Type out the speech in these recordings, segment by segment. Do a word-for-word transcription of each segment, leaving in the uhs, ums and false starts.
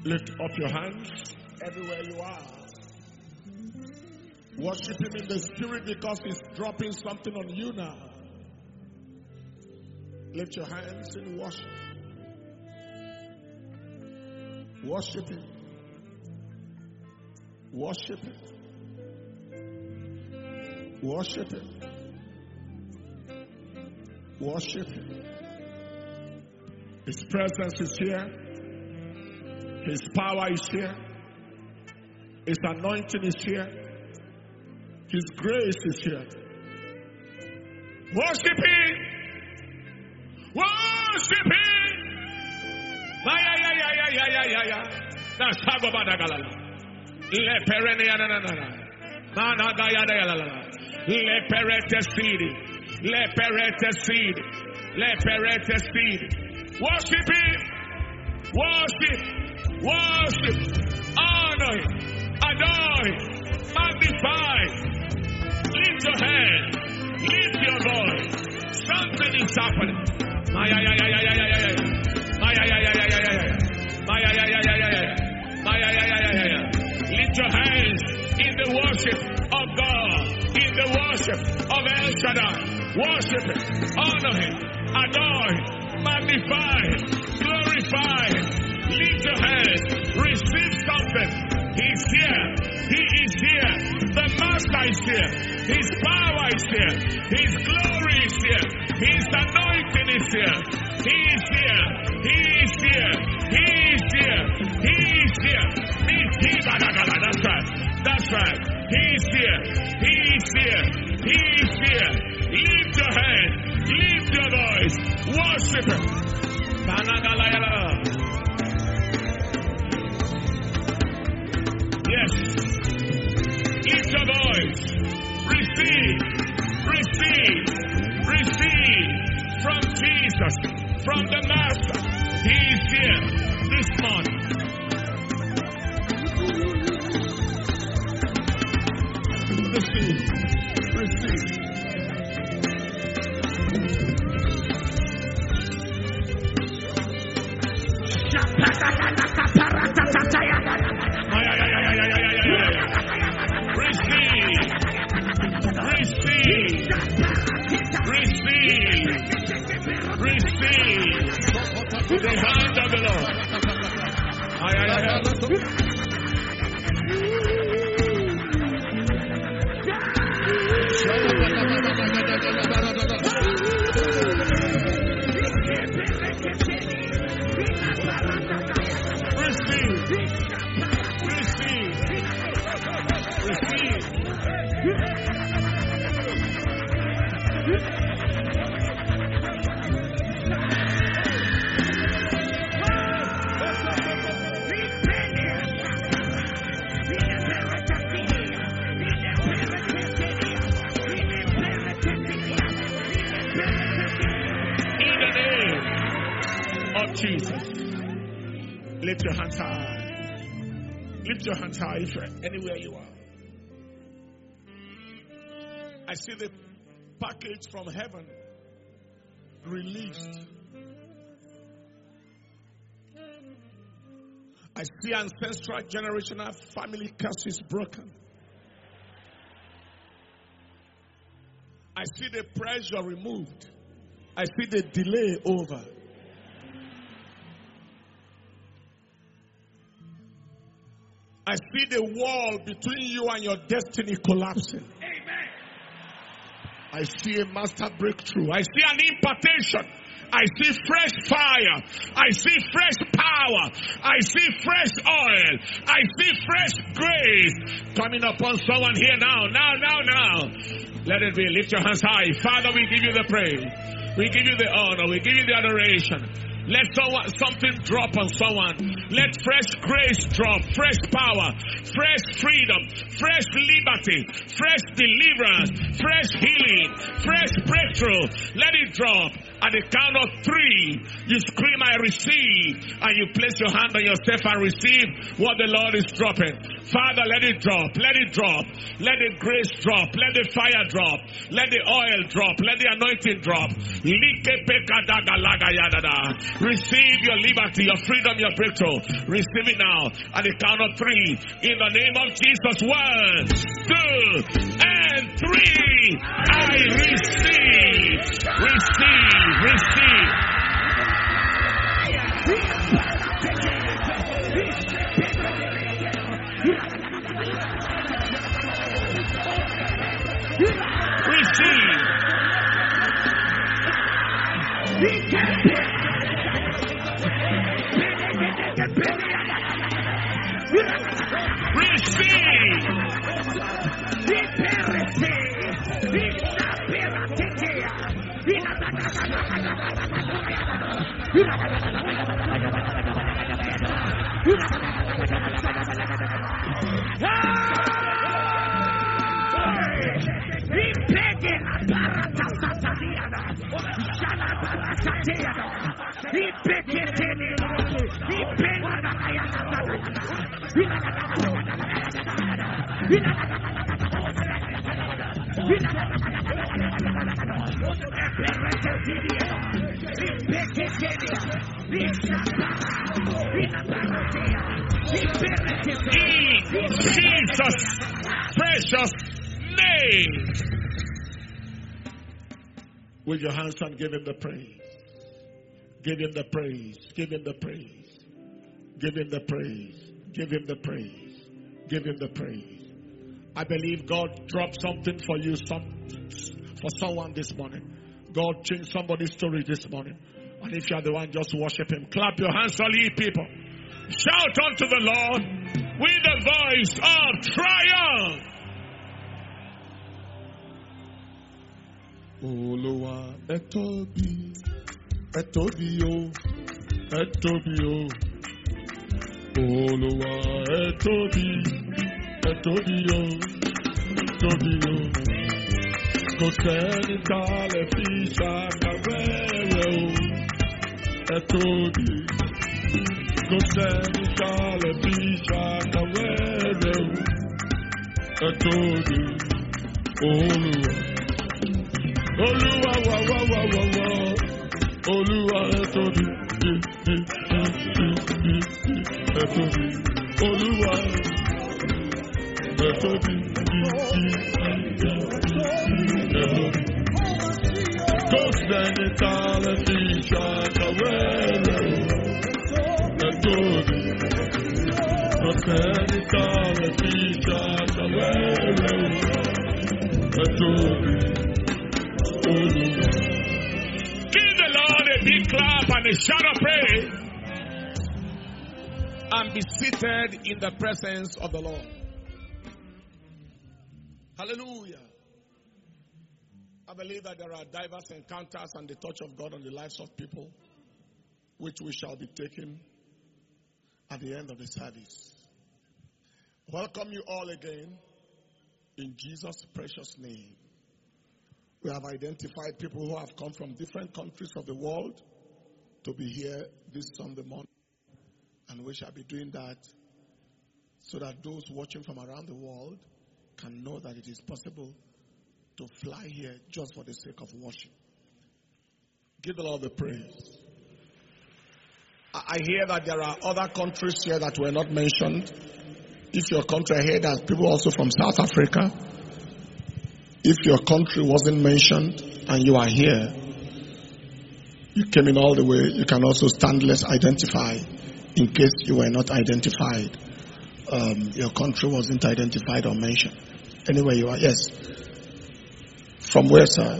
Lift up your hands everywhere you are. Worship him in the spirit because he's dropping something on you now. Lift your hands in worship. Worship him. Worship him. Worship him. Worship him. His presence is here. His power is here. His anointing is here. His grace is here. Worship him. Worship him. Ya ya ya ya ya ya ya ya. That's how about that. Le perenia na na na. Mana ga ya ya la la. Le perete seed. Le perete seed. Le perete seed. Worship him. Worship. Worship. Honor him. Adore him. Magnify. Lift your hand. Lift your voice. Something is happening. Maya ya ya ya ya ya ya. Maya ya ya ya ya ya. Maya ya ya ya ya ya. Maya ya ya ya ya. Lift your hands in the worship of God. In the worship of El Shaddai. Worship him. Honor him. Adore him. Magnify him. Glorify him. Lift your hands. Receive something. He's here. He is here. The Master is here. His power is here. His glory is here. His anointing is here. He is here. He is here. He is here. He is here. That's right. That's right. He is here. He is here. He is here. Lift your hand. Lift your voice. Worship him. Yes. Lift your voice. Receive. Receive. Receive from Jesus. From the Master. He is here this morning. Receive. Receive. The hand of the Lord. Ay, ay, ay, ay. Receive. Receive. Receive. Jesus. Lift your hands high. Lift your hands high if you're anywhere you are. I see the package from heaven released. I see ancestral generational family curses broken. I see the pressure removed. I see the delay over. I see the wall between you and your destiny collapsing. Amen. I see a master breakthrough. I see an impartation. I see fresh fire. I see fresh power. I see fresh oil. I see fresh grace coming upon someone here now, now, now, now. Let it be. Lift your hands high. Father, we give you the praise. We give you the honor. We give you the adoration. Let someone, something drop on someone. Let fresh grace drop, fresh power, fresh freedom, fresh liberty, fresh deliverance, fresh healing, fresh breakthrough. Let it drop. At the count of three, you scream, I I receive. And you place your hand on yourself and receive what the Lord is dropping. Father, let it drop. Let it drop. Let the grace drop. Let the fire drop. Let the oil drop. Let the anointing drop. Receive your liberty, your freedom, your breakthrough. Receive it now. At the count of three. In the name of Jesus. One, two, and three. I receive. Receive. Receive. Receive. In Jesus' precious name. With your hands and give him the praise. Give him the praise. Give him the praise. Give him the praise. Give him the praise. Give him the praise. I believe God dropped something for you, some, for someone this morning. God changed somebody's story this morning. And if you are the one, just worship him. Clap your hands, all ye people. Shout unto the Lord with the voice of triumph. Oluwa etobi, etobi o, etobi o. Oluwa etobi, etobi o, etobi o. Kò sẹ́ni tá lè fi ṣàkàwé o, etobi. Kò sẹ́ni tá lè fi ṣàkàwé o, etobi. Oluwa. Olúwa wa wa wa wa wa, Olúwa etobi, etobi, Olúwa etobi, etobi. Kò sẹ́ni tá lè fi ṣàkàwé etobi. Kò sẹ́ni tá lè fi ṣàkàwé etobi. Give the Lord a big clap and a shout of praise. And be seated in the presence of the Lord. Hallelujah. I believe that there are diverse encounters and the touch of God on the lives of people, which we shall be taking at the end of the service. Welcome you all again in Jesus' precious name. We have identified people who have come from different countries of the world to be here this Sunday morning. And we shall be doing that so that those watching from around the world can know that it is possible to fly here just for the sake of worship. Give the Lord the praise. I hear that there are other countries here that were not mentioned. If your country, I hear that people also from South Africa. If your country wasn't mentioned and you are here, you came in all the way, you can also stand, let's identify in case you were not identified. Um, your country wasn't identified or mentioned. Anyway, you are, yes. From where, sir?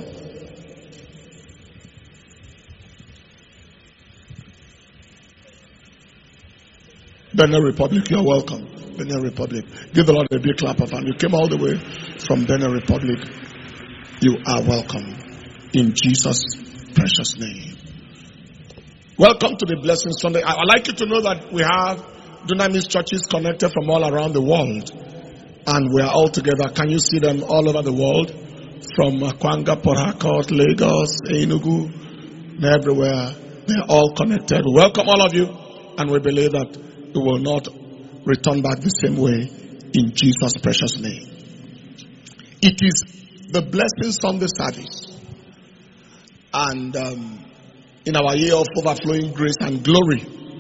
Benin Republic, you're welcome. Benin Republic. Give the Lord a big clap of hand. You came all the way from Benin Republic. You are welcome in Jesus' precious name. Welcome to the Blessing Sunday. I would like you to know that we have Dunamis churches connected from all around the world. And we are all together. Can you see them all over the world? From Kwanga, Port Harcourt, Lagos, Enugu, and everywhere. They are all connected. We welcome all of you, and we believe that we will not return back the same way in Jesus' precious name. It is the Blessing Sunday service. And um, in our year of overflowing grace and glory.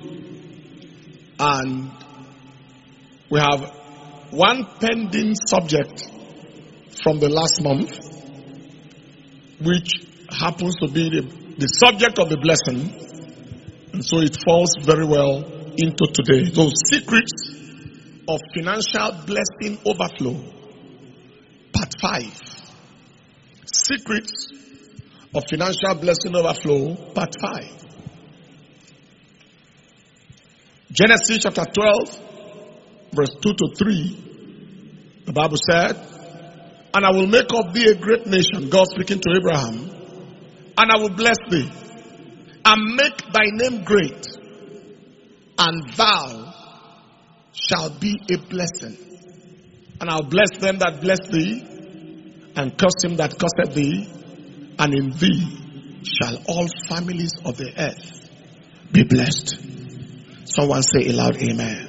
And we have one pending subject from the last month, which happens to be the, the subject of the blessing. And so it falls very well into today. Those secrets of financial blessing overflow. Part five. Secrets of financial blessing overflow. Part five. Genesis chapter twelve, verse two to three. The Bible said, and I will make of thee a great nation, God speaking to Abraham, and I will bless thee, and make thy name great, and thou shalt be a blessing. And I'll bless them that bless thee, and curse him that curseth thee, and in thee shall all families of the earth be blessed. Someone say aloud, amen.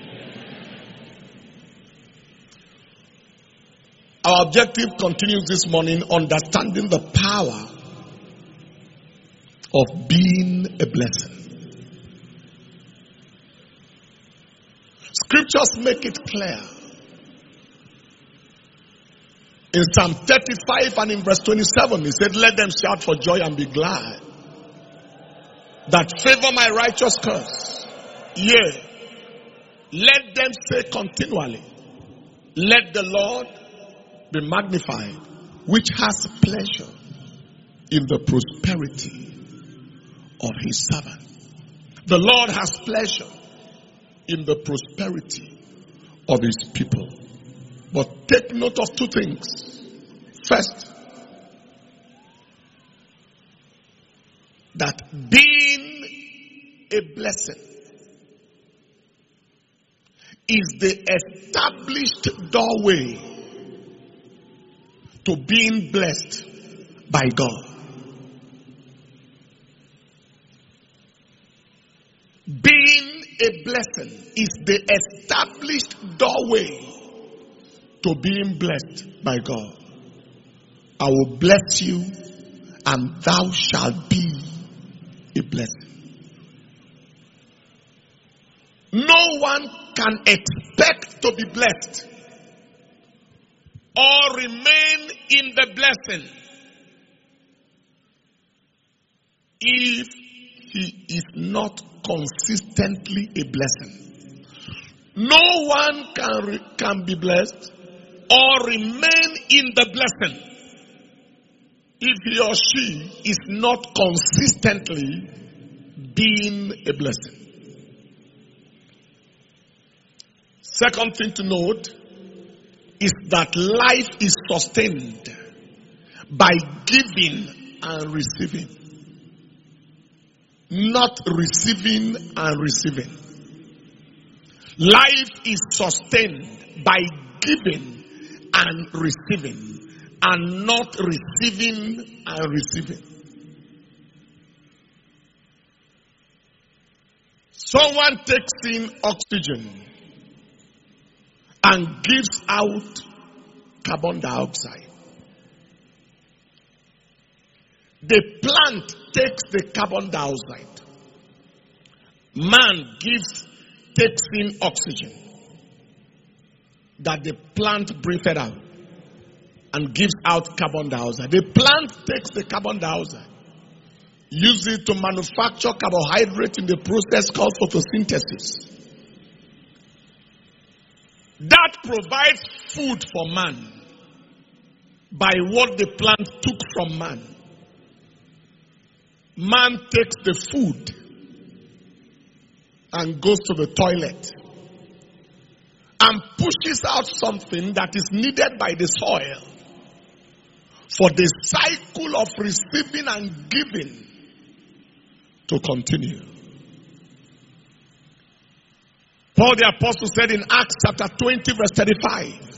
Our objective continues this morning, understanding the power of being a blessing. Scriptures make it clear. In Psalm thirty-five and in verse twenty-seven, he said, let them shout for joy and be glad that favor my righteous cause. Yea, let them say continually, let the Lord be magnified, which has pleasure in the prosperity of his servant. The Lord has pleasure in the prosperity of his people. But take note of two things. First, that being a blessing is the established doorway to being blessed by God. Being a blessing is the established doorway to being blessed by God. I will bless you, and thou shalt be a blessing. No one can expect to be blessed or remain in the blessing if he is not consistently a blessing. No one can, re- can be blessed or remain in the blessing if he or she is not consistently being a blessing. Second thing to note is that life is sustained by giving and receiving, not receiving and receiving. Life is sustained by giving and receiving, and not receiving and receiving. Someone takes in oxygen and gives out carbon dioxide. The plant takes the carbon dioxide. Man gives, takes in oxygen that the plant breathes out and gives out carbon dioxide. The plant takes the carbon dioxide, uses it to manufacture carbohydrate in the process called photosynthesis. That provides food for man by what the plant took from man. Man takes the food and goes to the toilet and pushes out something that is needed by the soil for the cycle of receiving and giving to continue. Paul the Apostle said in Acts chapter twenty verse thirty-five,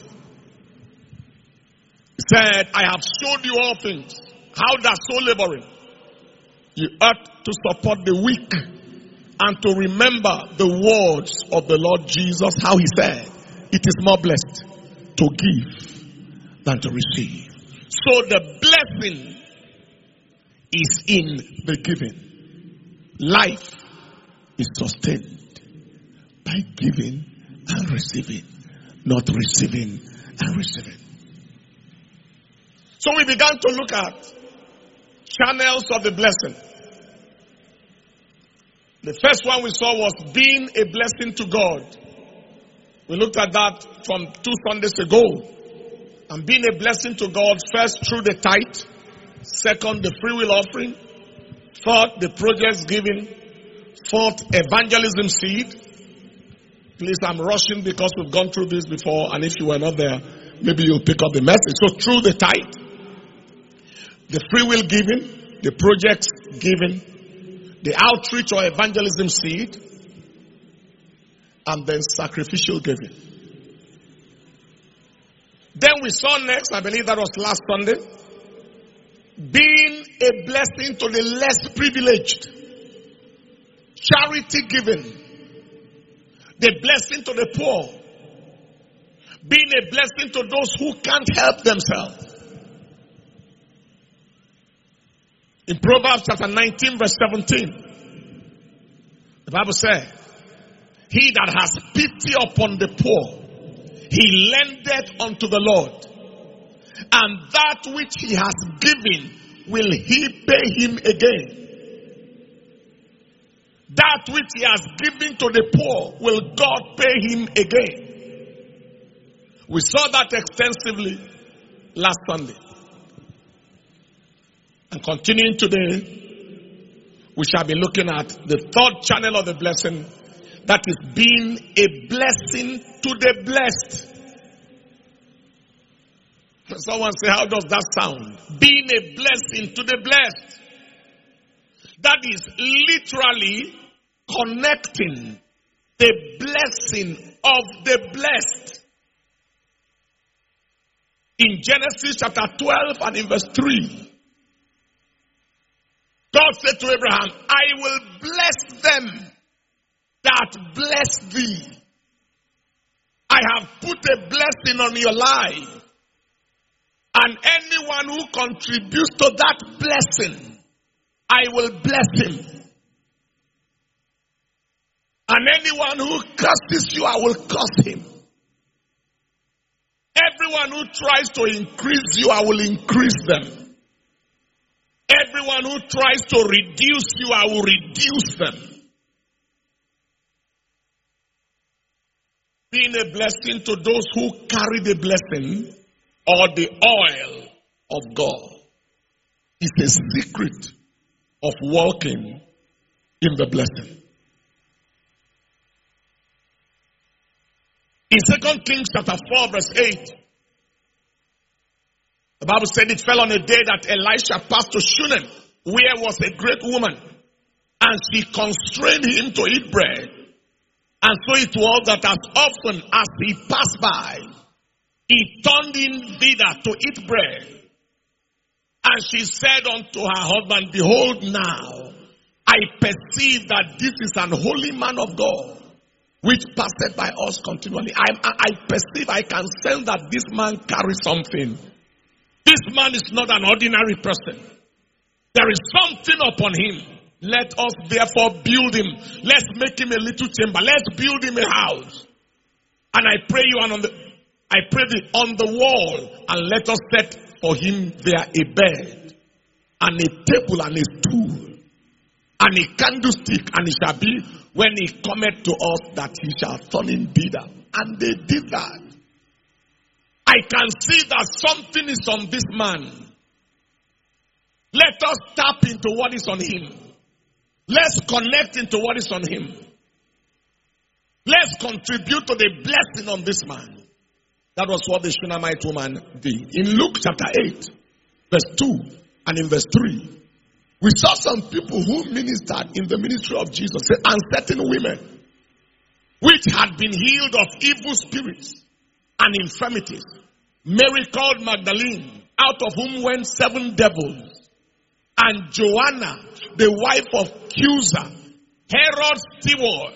he said, I have showed you all things, how that so laboring you ought to support the weak and to remember the words of the Lord Jesus, how he said, it is more blessed to give than to receive. So the blessing is in the giving. Life is sustained by giving and receiving, not receiving and receiving. So we began to look at channels of the blessing. The first one we saw was being a blessing to God. We looked at that from two Sundays ago. And being a blessing to God, first through the tithe, second the free will offering, third the projects giving, fourth evangelism seed. Please, I'm rushing because we've gone through this before, and if you were not there, maybe you'll pick up the message. So through the tithe, the free will giving, the projects giving, the outreach or evangelism seed, and then sacrificial giving. Then we saw next, I believe that was last Sunday, being a blessing to the less privileged. Charity giving. The blessing to the poor. Being a blessing to those who can't help themselves. In Proverbs chapter nineteen verse seventeen, the Bible says, he that has pity upon the poor, he lendeth unto the Lord, and that which he has given will he pay him again. That which he has given to the poor will God pay him again. We saw that extensively last Sunday. And continuing today, we shall be looking at the third channel of the blessing, that is being a blessing to the blessed. Someone say, how does that sound? Being a blessing to the blessed. That is literally connecting the blessing of the blessed. In Genesis chapter twelve and in verse three, God said to Abraham, I will bless them that bless thee. I have put a blessing on your life. And anyone who contributes to that blessing, I will bless him. And anyone who curses you, I will curse him. Everyone who tries to increase you, I will increase them. Everyone who tries to reduce you, I will reduce them. Being a blessing to those who carry the blessing or the oil of God is a secret of walking in the blessing. In Second Kings chapter four verse eight, the Bible said it fell on a day that Elisha passed to Shunem, where was a great woman, and she constrained him to eat bread. And so it was that as often as he passed by, he turned in thither to eat bread. And she said unto her husband, behold now, I perceive that this is an holy man of God, which passeth by us continually. I, I, I perceive, I can sense that this man carries something. This man is not an ordinary person. There is something upon him. Let us therefore build him. Let's make him a little chamber. Let's build him a house. And I pray you and on the I pray thee on the wall, and let us set for him there a bed, and a table, and a stool, and a candlestick, and it shall be when he cometh to us that he shall turn in thither. And they did that. I can see that something is on this man. Let us tap into what is on him. Let's connect into what is on him. Let's contribute to the blessing on this man. That was what the Shunammite woman did. In Luke chapter eight, verse two, and in verse three, we saw some people who ministered in the ministry of Jesus, and certain women, which had been healed of evil spirits and infirmities. Mary called Magdalene, out of whom went seven devils. and Joanna, the wife of Cusa, Herod's steward,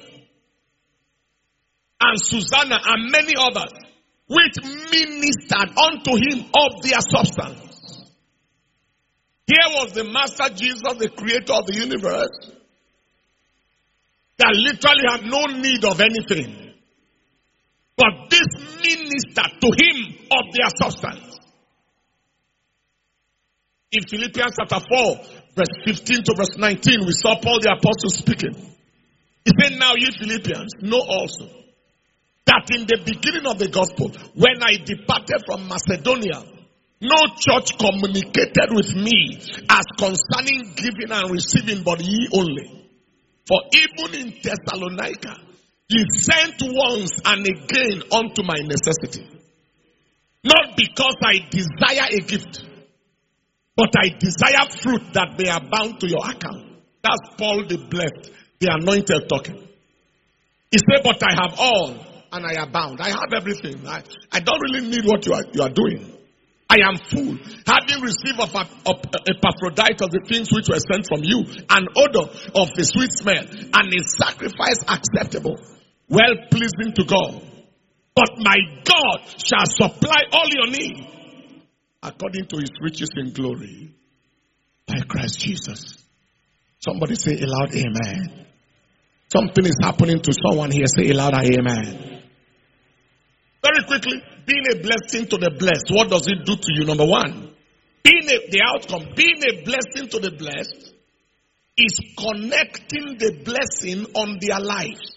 and Susanna, and many others, which ministered unto him of their substance. Here was the Master Jesus, the creator of the universe, that literally had no need of anything. But this ministered to him of their substance. In Philippians chapter four, verse fifteen to verse nineteen, we saw Paul the apostle speaking. He said, now ye Philippians, know also that in the beginning of the gospel, when I departed from Macedonia, no church communicated with me as concerning giving and receiving, but ye only. For even in Thessalonica, ye sent once and again unto my necessity. Not because I desire a gift, but I desire fruit that may abound to your account. That's Paul the blessed, the anointed talking. He said, but I have all and I abound. I have everything. I, I don't really need what you are, you are doing. I am full, having received of, of Epaphroditus the things which were sent from you, an odor of a sweet smell, and a sacrifice acceptable, well pleasing to God. But my God shall supply all your need according to his riches in glory by Christ Jesus. Somebody say aloud, amen. Something is happening to someone here. Say aloud, amen. Very quickly, being a blessing to the blessed, what does it do to you? Number one, being a, the outcome, being a blessing to the blessed is connecting the blessing on their lives.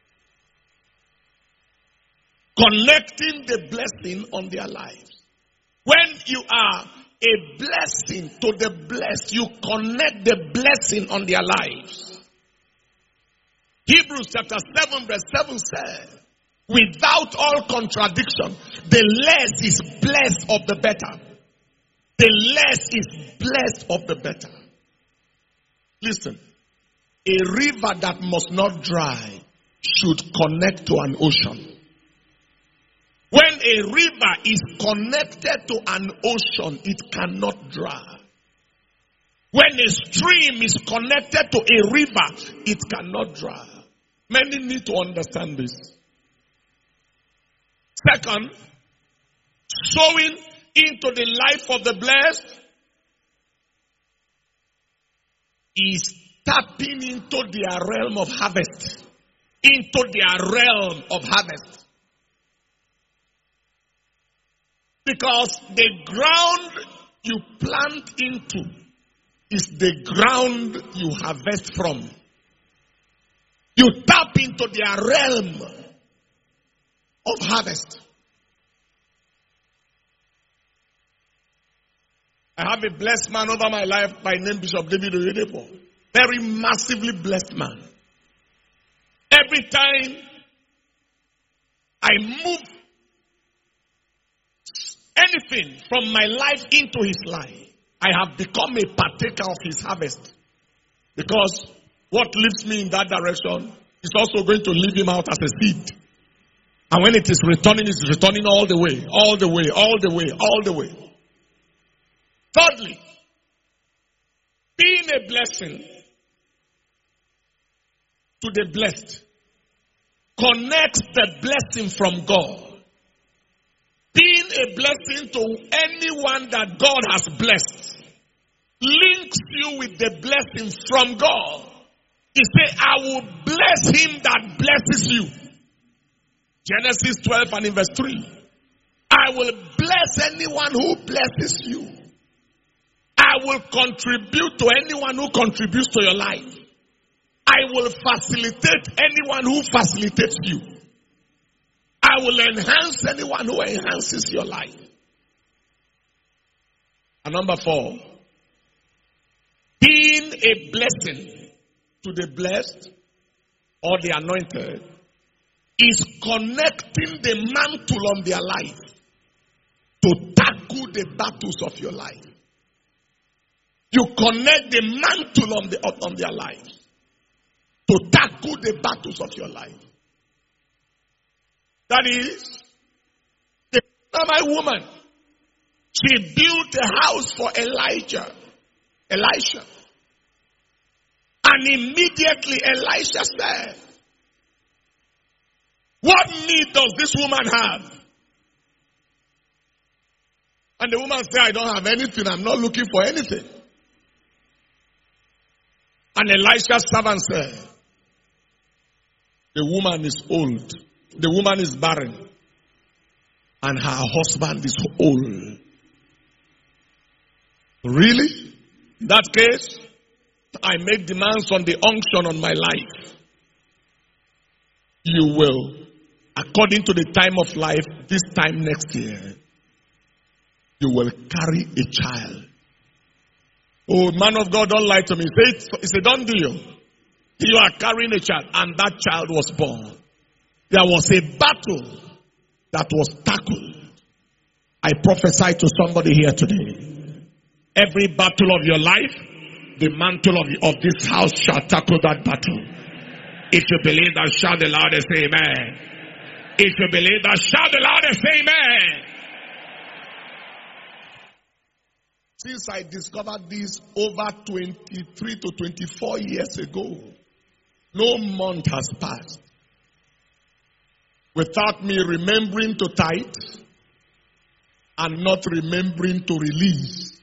Connecting the blessing on their lives. When you are a blessing to the blessed, you connect the blessing on their lives. Hebrews chapter seven verse seven says, without all contradiction, the less is blessed of the better. The less is blessed of the better. Listen, a river that must not dry should connect to an ocean. When a river is connected to an ocean, it cannot dry. When a stream is connected to a river, it cannot dry. Many need to understand this. Second, sowing into the life of the blessed is tapping into their realm of harvest. Into their realm of harvest. Because the ground you plant into is the ground you harvest from. You tap into their realm of harvest. I have a blessed man over my life by name Bishop David Oyedepo. Very massively blessed man. Every time I move anything from my life into his life, I have become a partaker of his harvest. Because what leads me in that direction is also going to leave him out as a seed. And when it is returning, it's returning all the way, all the way, all the way, all the way. Thirdly, being a blessing to the blessed connects the blessing from God. Being a blessing to anyone that God has blessed links you with the blessing from God. He said, I will bless him that blesses you. Genesis twelve and in verse three. I will bless anyone who blesses you. I will contribute to anyone who contributes to your life. I will facilitate anyone who facilitates you. I will enhance anyone who enhances your life. And number four, being a blessing to the blessed or the anointed is connecting the mantle on their life to tackle the battles of your life. You connect the mantle on, the, on their lives to tackle the battles of your life. That is, the Shunammite woman, she built a house for Elijah. Elisha. And immediately Elisha said, what need does this woman have? And the woman said, I don't have anything. I'm not looking for anything. And Elisha's servant said, the woman is old. The woman is barren. And her husband is old. Really? In that case, I make demands on the unction on my life. You will, according to the time of life, this time next year, you will carry a child. Oh, man of God, don't lie to me. Say it, it's a done deal. You are carrying a child, and that child was born. There was a battle that was tackled. I prophesy to somebody here today. Every battle of your life, the mantle of, of this house shall tackle that battle. If you believe that, shout the loudest, amen. If you believe that, shout the loudest, amen. Since I discovered this over twenty-three to twenty-four years ago, no month has passed without me remembering to tithe and not remembering to release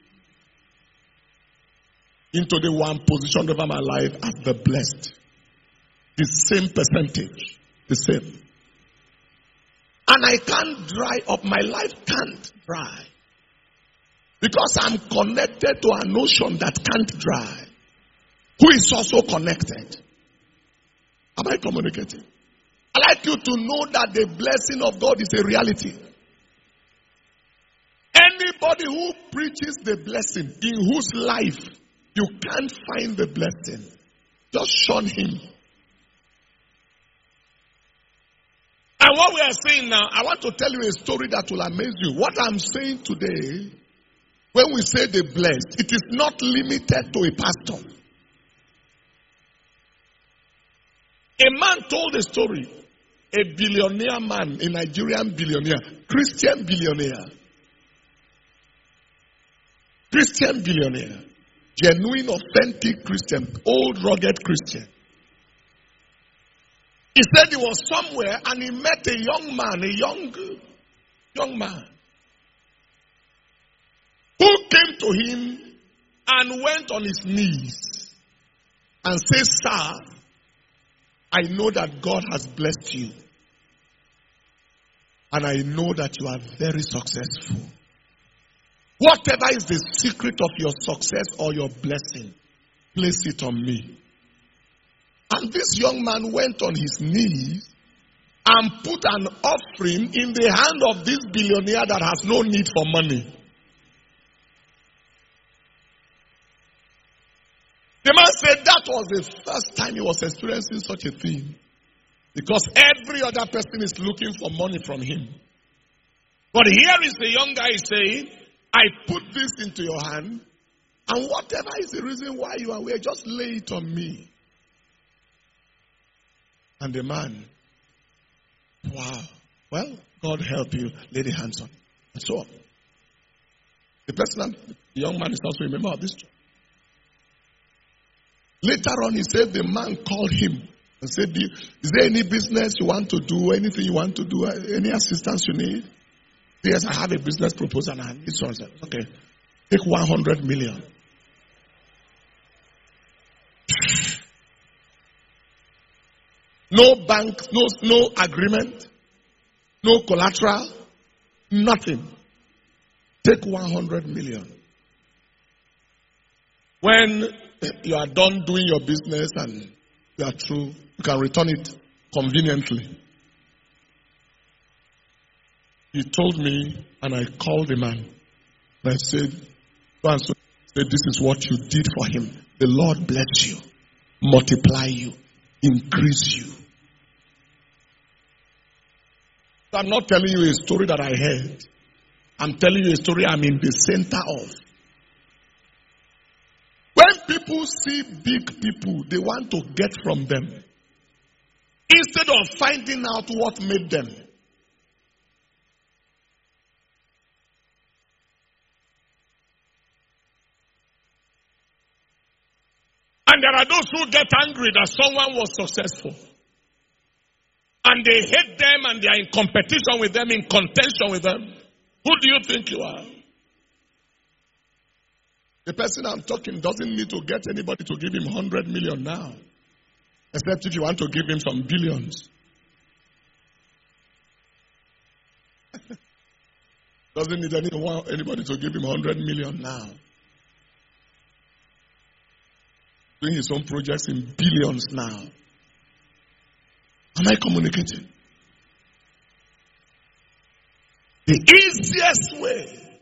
into the one positioned over my life as the blessed. The same percentage. The same. And I can't dry up. My life can't dry. Because I'm connected to a notion that can't dry. Who is also connected. Am I communicating? I'd like you to know that the blessing of God is a reality. Anybody who preaches the blessing, in whose life you can't find the blessing, just shun him. And what we are saying now, I want to tell you a story that will amaze you. What I'm saying today, when we say the blessed, it is not limited to a pastor. A man told a story. A billionaire man, a Nigerian billionaire, Christian billionaire. Christian billionaire. Genuine, authentic Christian. Old, rugged Christian. He said he was somewhere and he met a young man, a young, young man, who came to him and went on his knees and said, sir, I know that God has blessed you. And I know that you are very successful. Whatever is the secret of your success or your blessing, place it on me. And this young man went on his knees and put an offering in the hand of this billionaire that has no need for money. The man said that was the first time he was experiencing such a thing. Because every other person is looking for money from him. But here is the young guy saying, I put this into your hand, and whatever is the reason why you are here, just lay it on me. And the man, wow, well, God help you, lay the hands on. And so on. The person, the young man is also a member of this church. Later on, he said the man called him and said, is there any business you want to do, anything you want to do, any assistance you need? Yes, I have a business proposal and I need something. Okay, take one hundred million. No bank, no, no agreement, no collateral, nothing. Take one hundred million. When you are done doing your business and you are through, you can return it conveniently. He told me, and I called the man. And I said, go and so, said, this is what you did for him. The Lord bless you, multiply you, increase you. So I'm not telling you a story that I heard. I'm telling you a story I'm in the center of. When people see big people, they want to get from them. Instead of finding out what made them. And there are those who get angry that someone was successful. And they hate them and they are in competition with them, in contention with them. Who do you think you are? The person I'm talking doesn't need to get anybody to give him one hundred million now. Except if you want to give him some billions. Doesn't need anyone, anybody to give him one hundred million now. Doing his own projects in billions now. Am I communicating? The easiest way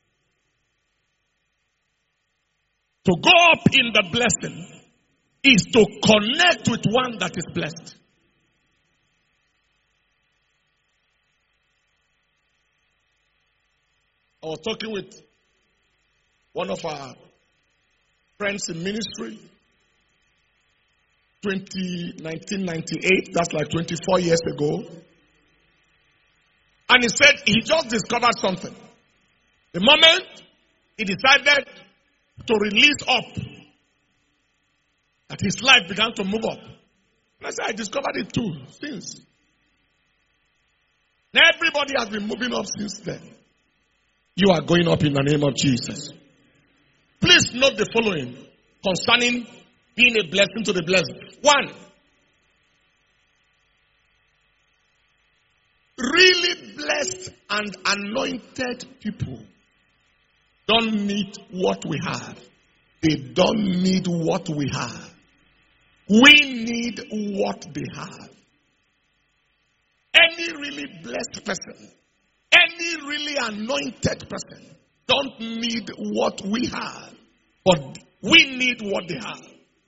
to go up in the blessing is to connect with one that is blessed. I was talking with one of our friends in ministry. nineteen ninety-eight, that's like twenty-four years ago. And he said he just discovered something. The moment he decided to release up, that his life began to move up. And I said, I discovered it too, since. Now everybody has been moving up since then. You are going up in the name of Jesus. Please note the following concerning being a blessing to the blessed. One, really blessed and anointed people don't need what we have. They don't need what we have. We need what they have. Any really blessed person, any really anointed person don't need what we have, but we need what they have.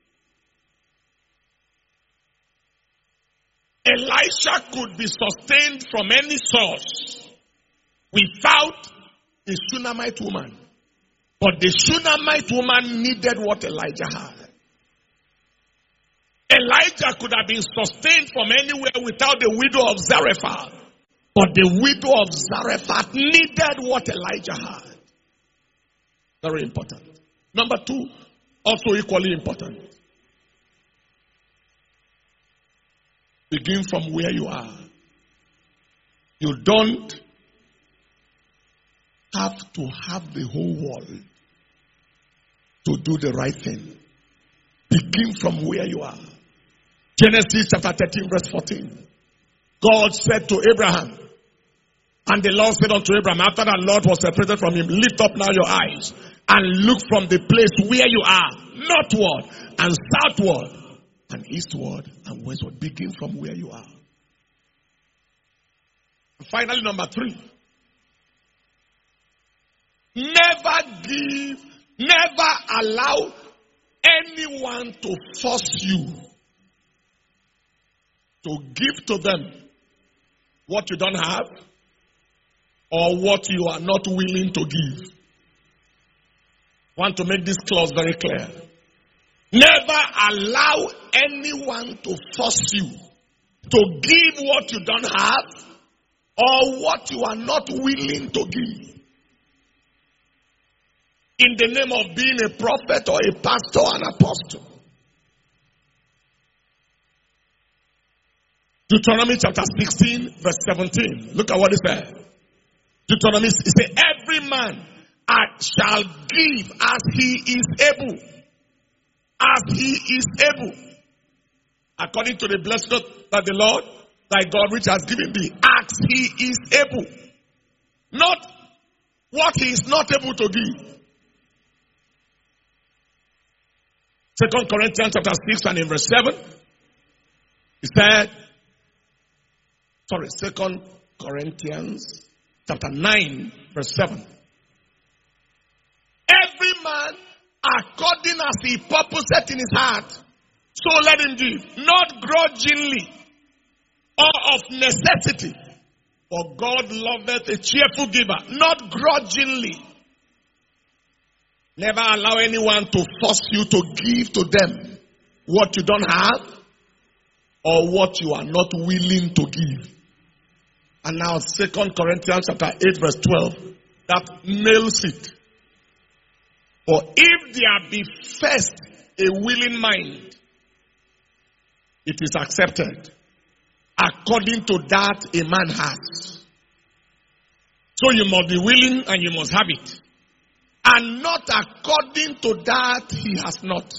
Elisha could be sustained from any source without the Shunammite woman. But the Shunammite woman needed what Elijah had. Elijah could have been sustained from anywhere without the widow of Zarephath. But the widow of Zarephath needed what Elijah had. Very important. Number two, also equally important. Begin from where you are. You don't have to have the whole world to do the right thing. Begin from where you are. Genesis chapter thirteen verse fourteen. God said to Abraham, and the Lord said unto Abraham, after that Lord was separated from him, lift up now your eyes and look from the place where you are, northward and southward and eastward and westward. Begin from where you are. And finally, number three. Never give, never allow anyone to force you to give to them what you don't have or what you are not willing to give. I want to make this clause very clear. Never allow anyone to force you to give what you don't have or what you are not willing to give. In the name of being a prophet or a pastor or an apostle. Deuteronomy chapter sixteen verse seventeen. Look at what it says. Deuteronomy, it says, every man shall give as he is able. As he is able. According to the blessing that the Lord, thy God, which has given thee, as he is able. Not what he is not able to give. Second Corinthians chapter six and in verse seven. He said, sorry, Second Corinthians chapter nine verse seven. Every man according as he purposeth in his heart, so let him give, not grudgingly or of necessity. For God loveth a cheerful giver, not grudgingly. Never allow anyone to force you to give to them what you don't have or what you are not willing to give. And now Second Corinthians chapter eight verse twelve, that nails it. For if there be first a willing mind, it is accepted according to that a man has. So you must be willing and you must have it. And not according to that he has not.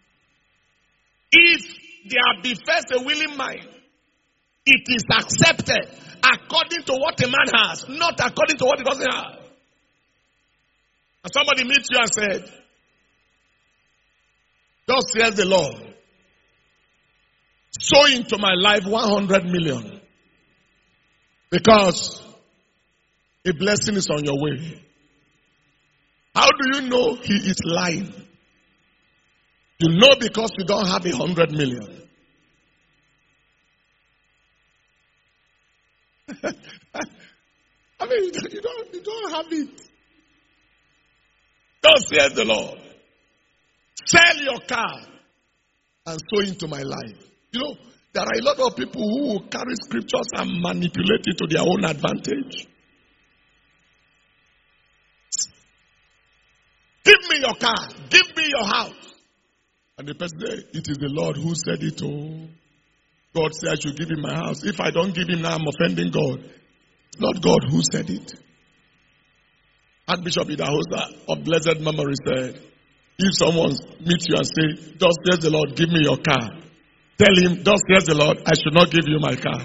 If there be first a willing mind, it is accepted according to what a man has, not according to what he doesn't have. And somebody meets you and said, thus says the Lord, sow into my life one hundred million. Because a blessing is on your way. How do you know he is lying? You know because you don't have a hundred million. I mean, you don't, you don't have it. Thus says the Lord, sell your car and sow into my life. You know, there are a lot of people who will carry scriptures and manipulate it to their own advantage. Give me your car. Give me your house. And the person said, it is the Lord who said it. Oh, God said I should give him my house. If I don't give him now, I'm offending God. It's not God who said it. Archbishop Idahosa of blessed memory said, if someone meets you and say, thus says the Lord, give me your car. Tell him, thus says the Lord, I should not give you my car.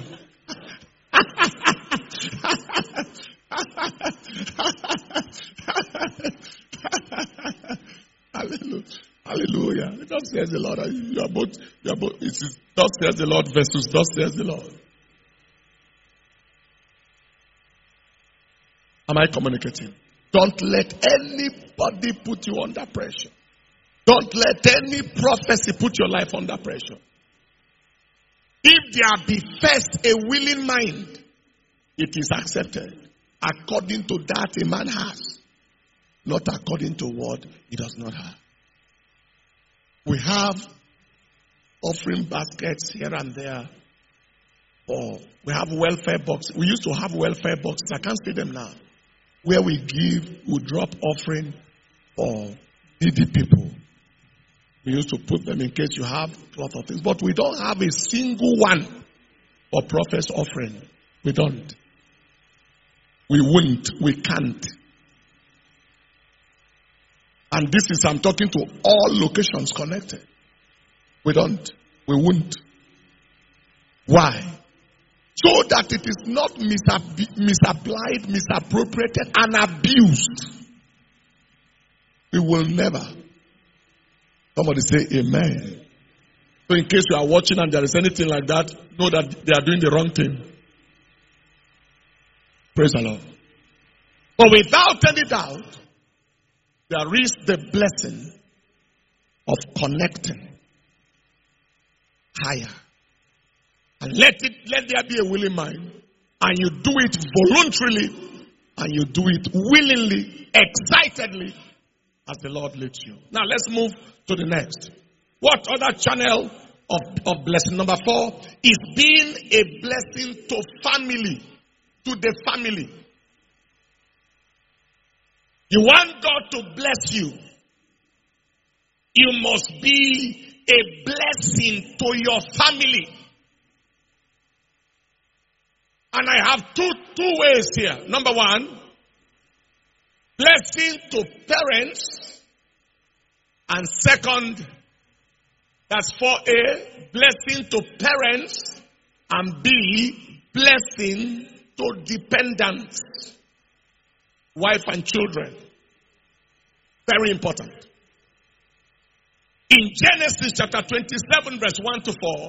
Hallelujah. Hallelujah. Thus says the Lord. You are both, you are both, it is thus says the Lord versus thus says the Lord. Am I communicating? Don't let anybody put you under pressure. Don't let any prophecy put your life under pressure. If there be first a willing mind, it is accepted according to that a man has, not according to what he does not have. We have offering baskets here and there, or we have welfare boxes. We used to have welfare boxes. I can't see them now. Where we give, we drop offering for needy people. We used to put them in case you have a lot of things. But we don't have a single one for prophet's offering. We don't. We won't. We can't. And this is, I'm talking to all locations connected. We don't. We won't. Why? So that it is not misap- misapplied, misappropriated, and abused. We will never. Somebody say amen. So in case you are watching and there is anything like that, know that they are doing the wrong thing. Praise the Lord. But without any doubt, there is the blessing of connecting higher. And let it, let there be a willing mind. And you do it voluntarily. And you do it willingly, excitedly, as the Lord leads you. Now let's move to the next. What other channel of, of blessing? Number four is being a blessing to family. To the family. You want God to bless you. You must be a blessing to your family. And I have two, two ways here. Number one, blessing to parents. And second, that's four A, blessing to parents. And B, blessing to dependents. Wife and children. Very important. In Genesis chapter twenty-seven, verse one to four.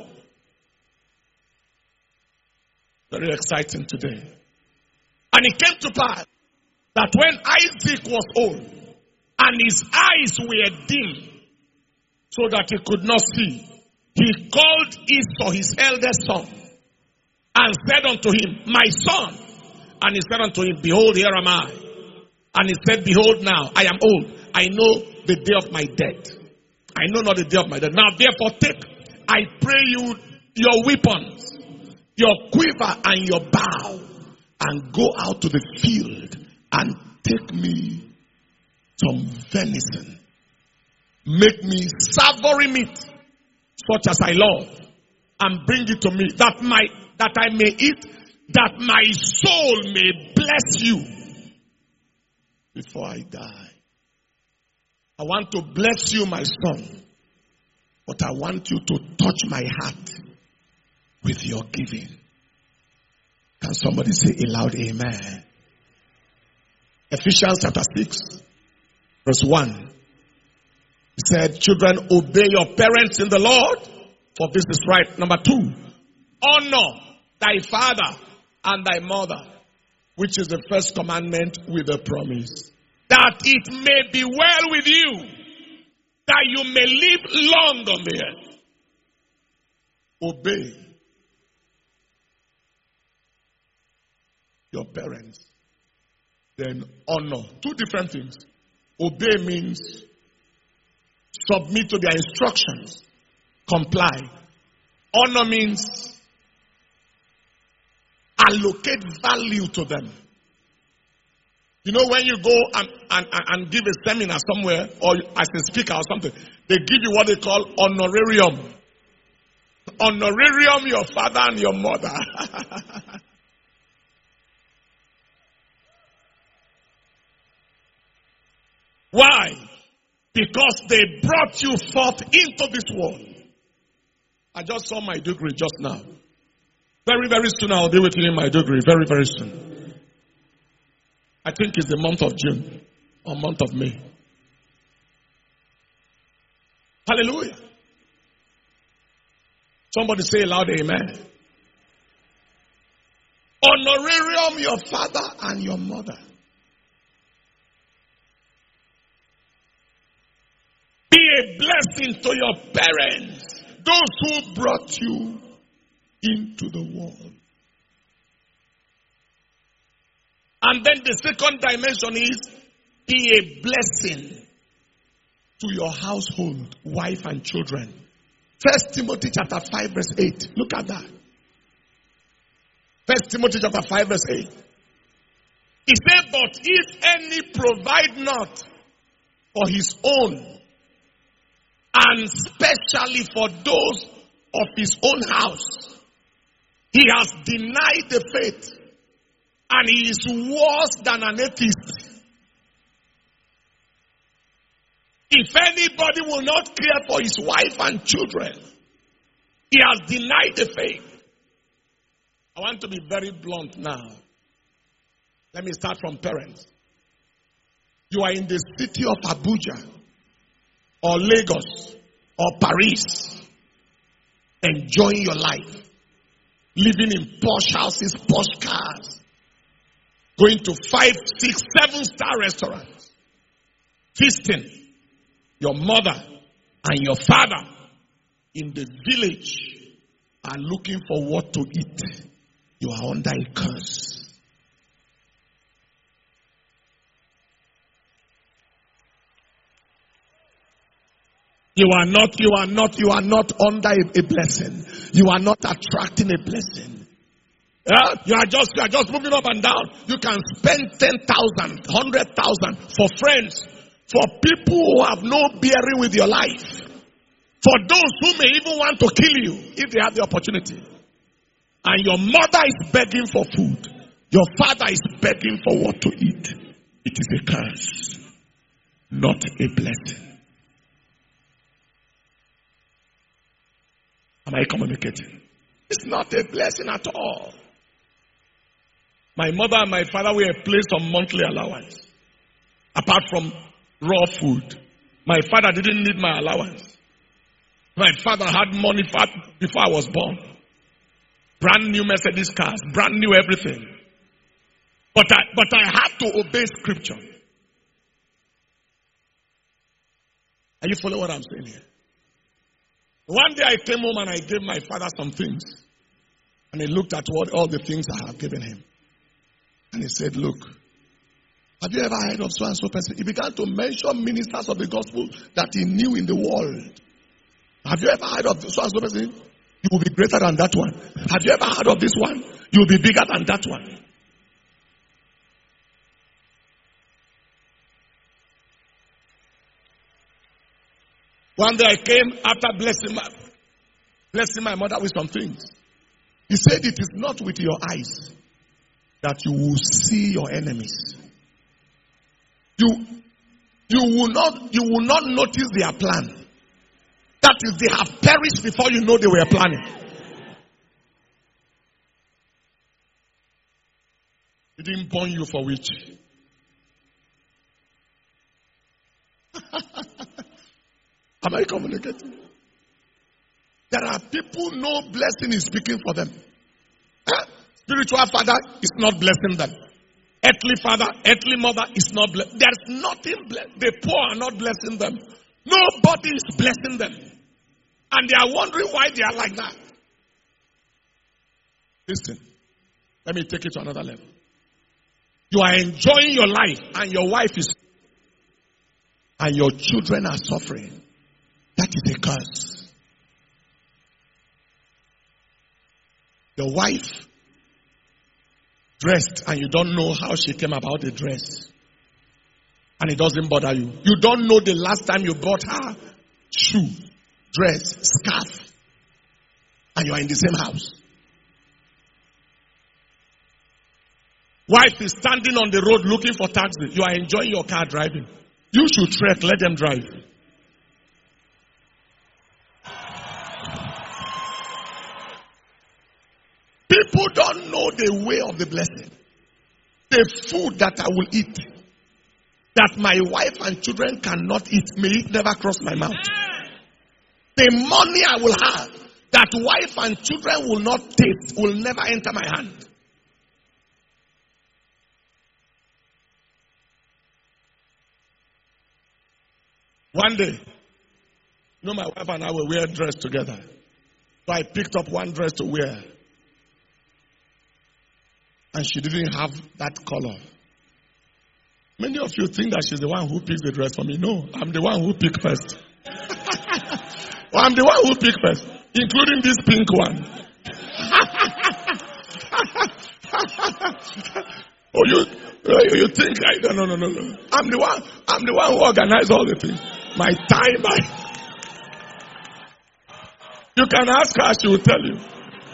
Very exciting today. And it came to pass that when Isaac was old and his eyes were dim so that he could not see, he called Esau, his eldest son, and said unto him, my son. And he said unto him, behold, here am I. And he said, behold now, I am old. I know the day of my death. I know not the day of my death. Now therefore take, I pray you, your weapons, your quiver and your bow, and go out to the field and take me some venison. Make me savory meat, such as I love, and bring it to me, that my that I may eat, that my soul may bless you before I die. I want to bless you, my son, but I want you to touch my heart with your giving. Can somebody say aloud, amen? Ephesians chapter six, verse one. He said, children, obey your parents in the Lord, for this is right. Number two, honor thy father and thy mother, which is the first commandment with a promise, that it may be well with you, that you may live long on the earth. Obey your parents, then honor. Two different things. Obey means submit to their instructions, comply. Honor means allocate value to them. You know, when you go and, and, and give a seminar somewhere, or as a speaker or something, they give you what they call honorarium. Honorarium your father and your mother. Why? Because they brought you forth into this world. I just saw my degree just now. Very, very soon I'll be with you in my degree. Very, very soon. I think it's the month of June or month of May. Hallelujah. Somebody say aloud, amen. Honorarium your father and your mother. Be a blessing to your parents, those who brought you into the world. And then the second dimension is be a blessing to your household, wife and children. First Timothy chapter five verse eight. Look at that. First Timothy chapter five verse eight. He said, but if any provide not for his own, and specially for those of his own house, he has denied the faith, and he is worse than an atheist. If anybody will not care for his wife and children, he has denied the faith. I want to be very blunt now. Let me start from parents. You are in the city of Abuja, or Lagos, or Paris, enjoying your life, living in posh houses, posh cars, going to five, six, seven star restaurants, feasting. Your mother and your father in the village are looking for what to eat. You are under a curse. You are not, you are not, you are not under a, a blessing. You are not attracting a blessing. Yeah? You are just, you are just moving up and down. You can spend ten thousand, one hundred thousand for friends, for people who have no bearing with your life, for those who may even want to kill you if they have the opportunity. And your mother is begging for food. Your father is begging for what to eat. It is a curse, not a blessing. Am I communicating? It's not a blessing at all. My mother and my father were placed on monthly allowance. Apart from raw food. My father didn't need my allowance. My father had money before I was born. Brand new Mercedes cars, brand new everything. But I, but I had to obey scripture. Are you following what I'm saying here? One day I came home and I gave my father some things. And he looked at what all the things I have given him. And he said, look, have you ever heard of so and so person? He began to mention ministers of the gospel that he knew in the world. Have you ever heard of so and so person? You will be greater than that one. Have you ever heard of this one? You will be bigger than that one. One day I came after blessing my, blessing my mother with some things. He said, it is not with your eyes that you will see your enemies. You, you will not, you will not notice their plan. That is, they have perished before you know they were planning. He didn't born you for which? Am I communicating? There are people, no blessing is speaking for them. Huh? Spiritual father is not blessing them. Earthly father, earthly mother is not blessing. There's nothing blessed. The poor are not blessing them. Nobody is blessing them. And they are wondering why they are like that. Listen, let me take it to another level. You are enjoying your life and your wife is, and your children are suffering. That is a curse. Your wife dressed and you don't know how she came about the dress. And it doesn't bother you. You don't know the last time you bought her shoe, dress, scarf. And you are in the same house. Wife is standing on the road looking for taxi. You are enjoying your car driving. You should trek, let them drive. People don't know the way of the blessing. The food that I will eat, that my wife and children cannot eat, may it never cross my mouth. The money I will have, that wife and children will not taste, will never enter my hand. One day, you know, my wife and I will wear a dress together. So I picked up one dress to wear. And she didn't have that color. Many of you think that she's the one who picks the dress for me. No, I'm the one who picked first. Well, I'm the one who picked first, including this pink one. Oh, you, you think I no, no, no, no. I'm the one. I'm the one who organized all the things. My time, my. You can ask her; she will tell you.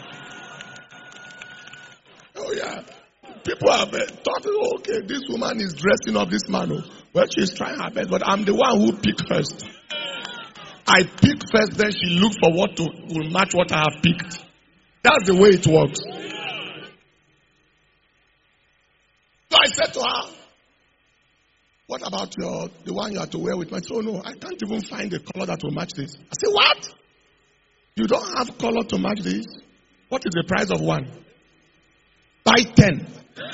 Oh yeah, people have thought, oh, okay, this woman is dressing up this man. Oh, well, she's trying her best, but I'm the one who picked first. I pick first, then she looks for what to will match what I have picked. That's the way it works. So I said to her, what about your the one you have to wear with me? I said, oh no, I can't even find a color that will match this. I said, what? You don't have color to match this? What is the price of one? Buy ten.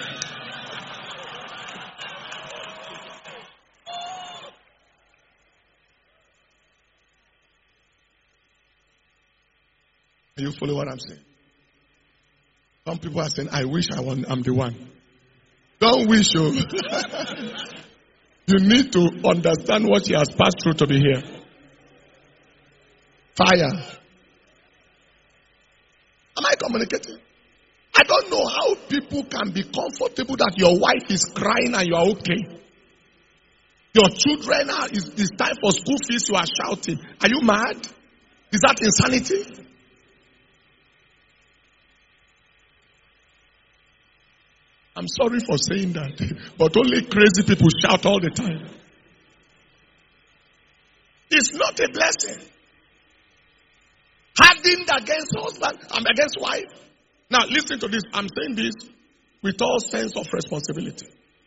Are you following what I'm saying? Some people are saying, I wish I want, I'm the one. Don't wish you. You need to understand what she has passed through to be here. Fire. Am I communicating? I don't know how people can be comfortable that your wife is crying and you are okay. Your children are, it's, it's time for school fees, you are shouting. Are you mad? Is that insanity? I'm sorry for saying that, but only crazy people shout all the time. It's not a blessing. Hardened against husband, I'm against wife. Now listen to this. I'm saying this with all sense of responsibility.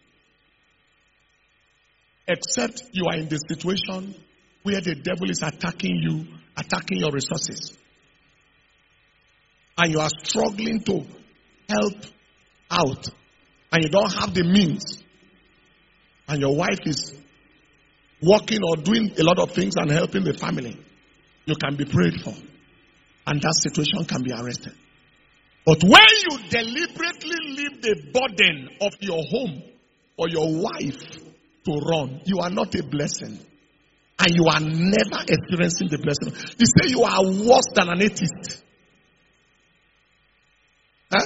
Except you are in the situation where the devil is attacking you, attacking your resources. And you are struggling to help out. And you don't have the means. And your wife is working or doing a lot of things and helping the family. You can be prayed for. And that situation can be arrested. But when you deliberately leave the burden of your home for your wife to run, you are not a blessing. And you are never experiencing the blessing. You say you are worse than an atheist. Huh?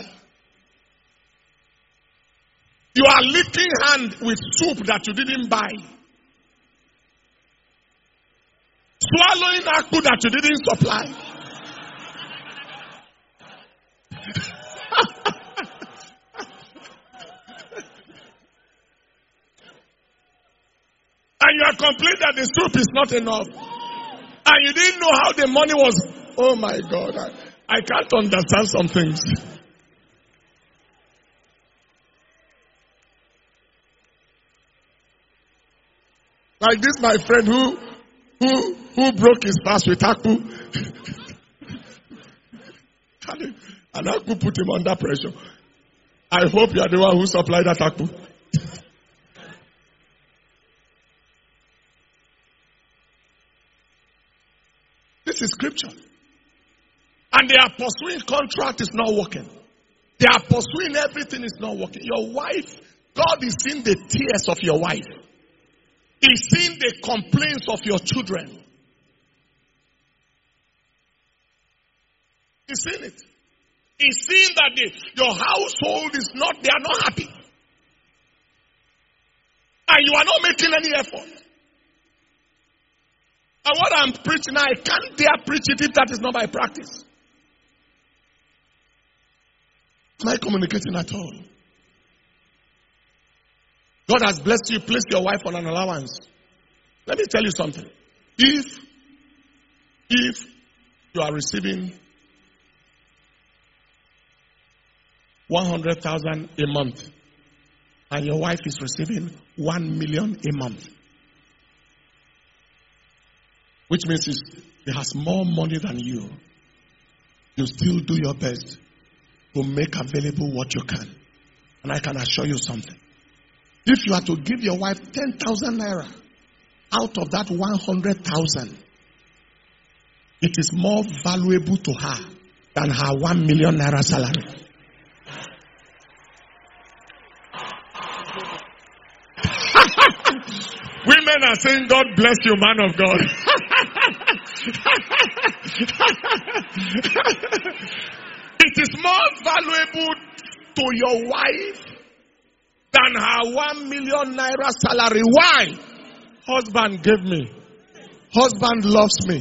You are licking hand with soup that you didn't buy. swallowing akpu that you didn't supply. And you are complaining that the soup is not enough. And you didn't know how the money was. Oh my God. I, I can't understand some things. Like this, my friend who who who broke his fast with akpu. And akpu put him under pressure. I hope you are the one who supplied that akpu. This is scripture. And they are pursuing contract is not working. They are pursuing everything is not working. Your wife, God is seeing the tears of your wife. He's seeing the complaints of your children. He's seeing it. He's seeing that the, your household is not, they are not happy. And you are not making any effort. And what I'm preaching now, I can't dare preach it if that is not my practice. Am I communicating at all? God has blessed you, placed your wife on an allowance. Let me tell you something. If, if you are receiving one hundred thousand a month and your wife is receiving one million a month, which means she has more money than you, you still do your best to make available what you can. And I can assure you something. If you are to give your wife ten thousand naira out of that one hundred thousand, it is more valuable to her than her one million naira salary. Women are saying, God bless you, man of God. It is more valuable to your wife than her one million naira salary. Why? Husband gave me. Husband loves me.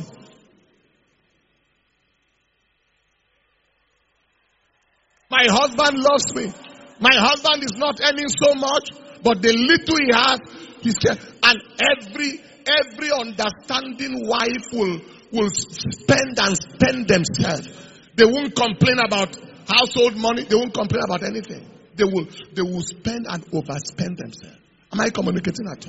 My husband loves me. My husband is not earning so much, but the little he has, he said, and every every understanding wife will will spend and spend themselves. They won't complain about household money. They won't complain about anything. They will they will spend and overspend themselves. Am I communicating at all?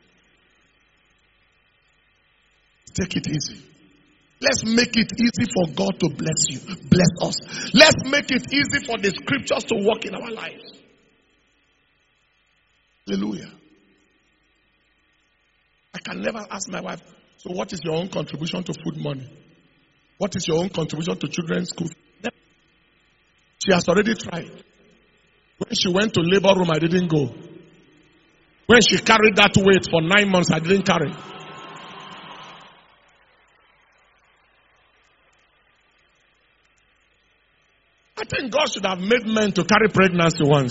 Take it easy. Let's make it easy for God to bless you, bless us. Let's make it easy for the scriptures to work in our lives. Hallelujah. I can never ask my wife, so what is your own contribution to food money? What is your own contribution to children's school? She has already tried. When she went to labor room, I didn't go. When she carried that weight for nine months, I didn't carry. I think God should have made men to carry pregnancy once.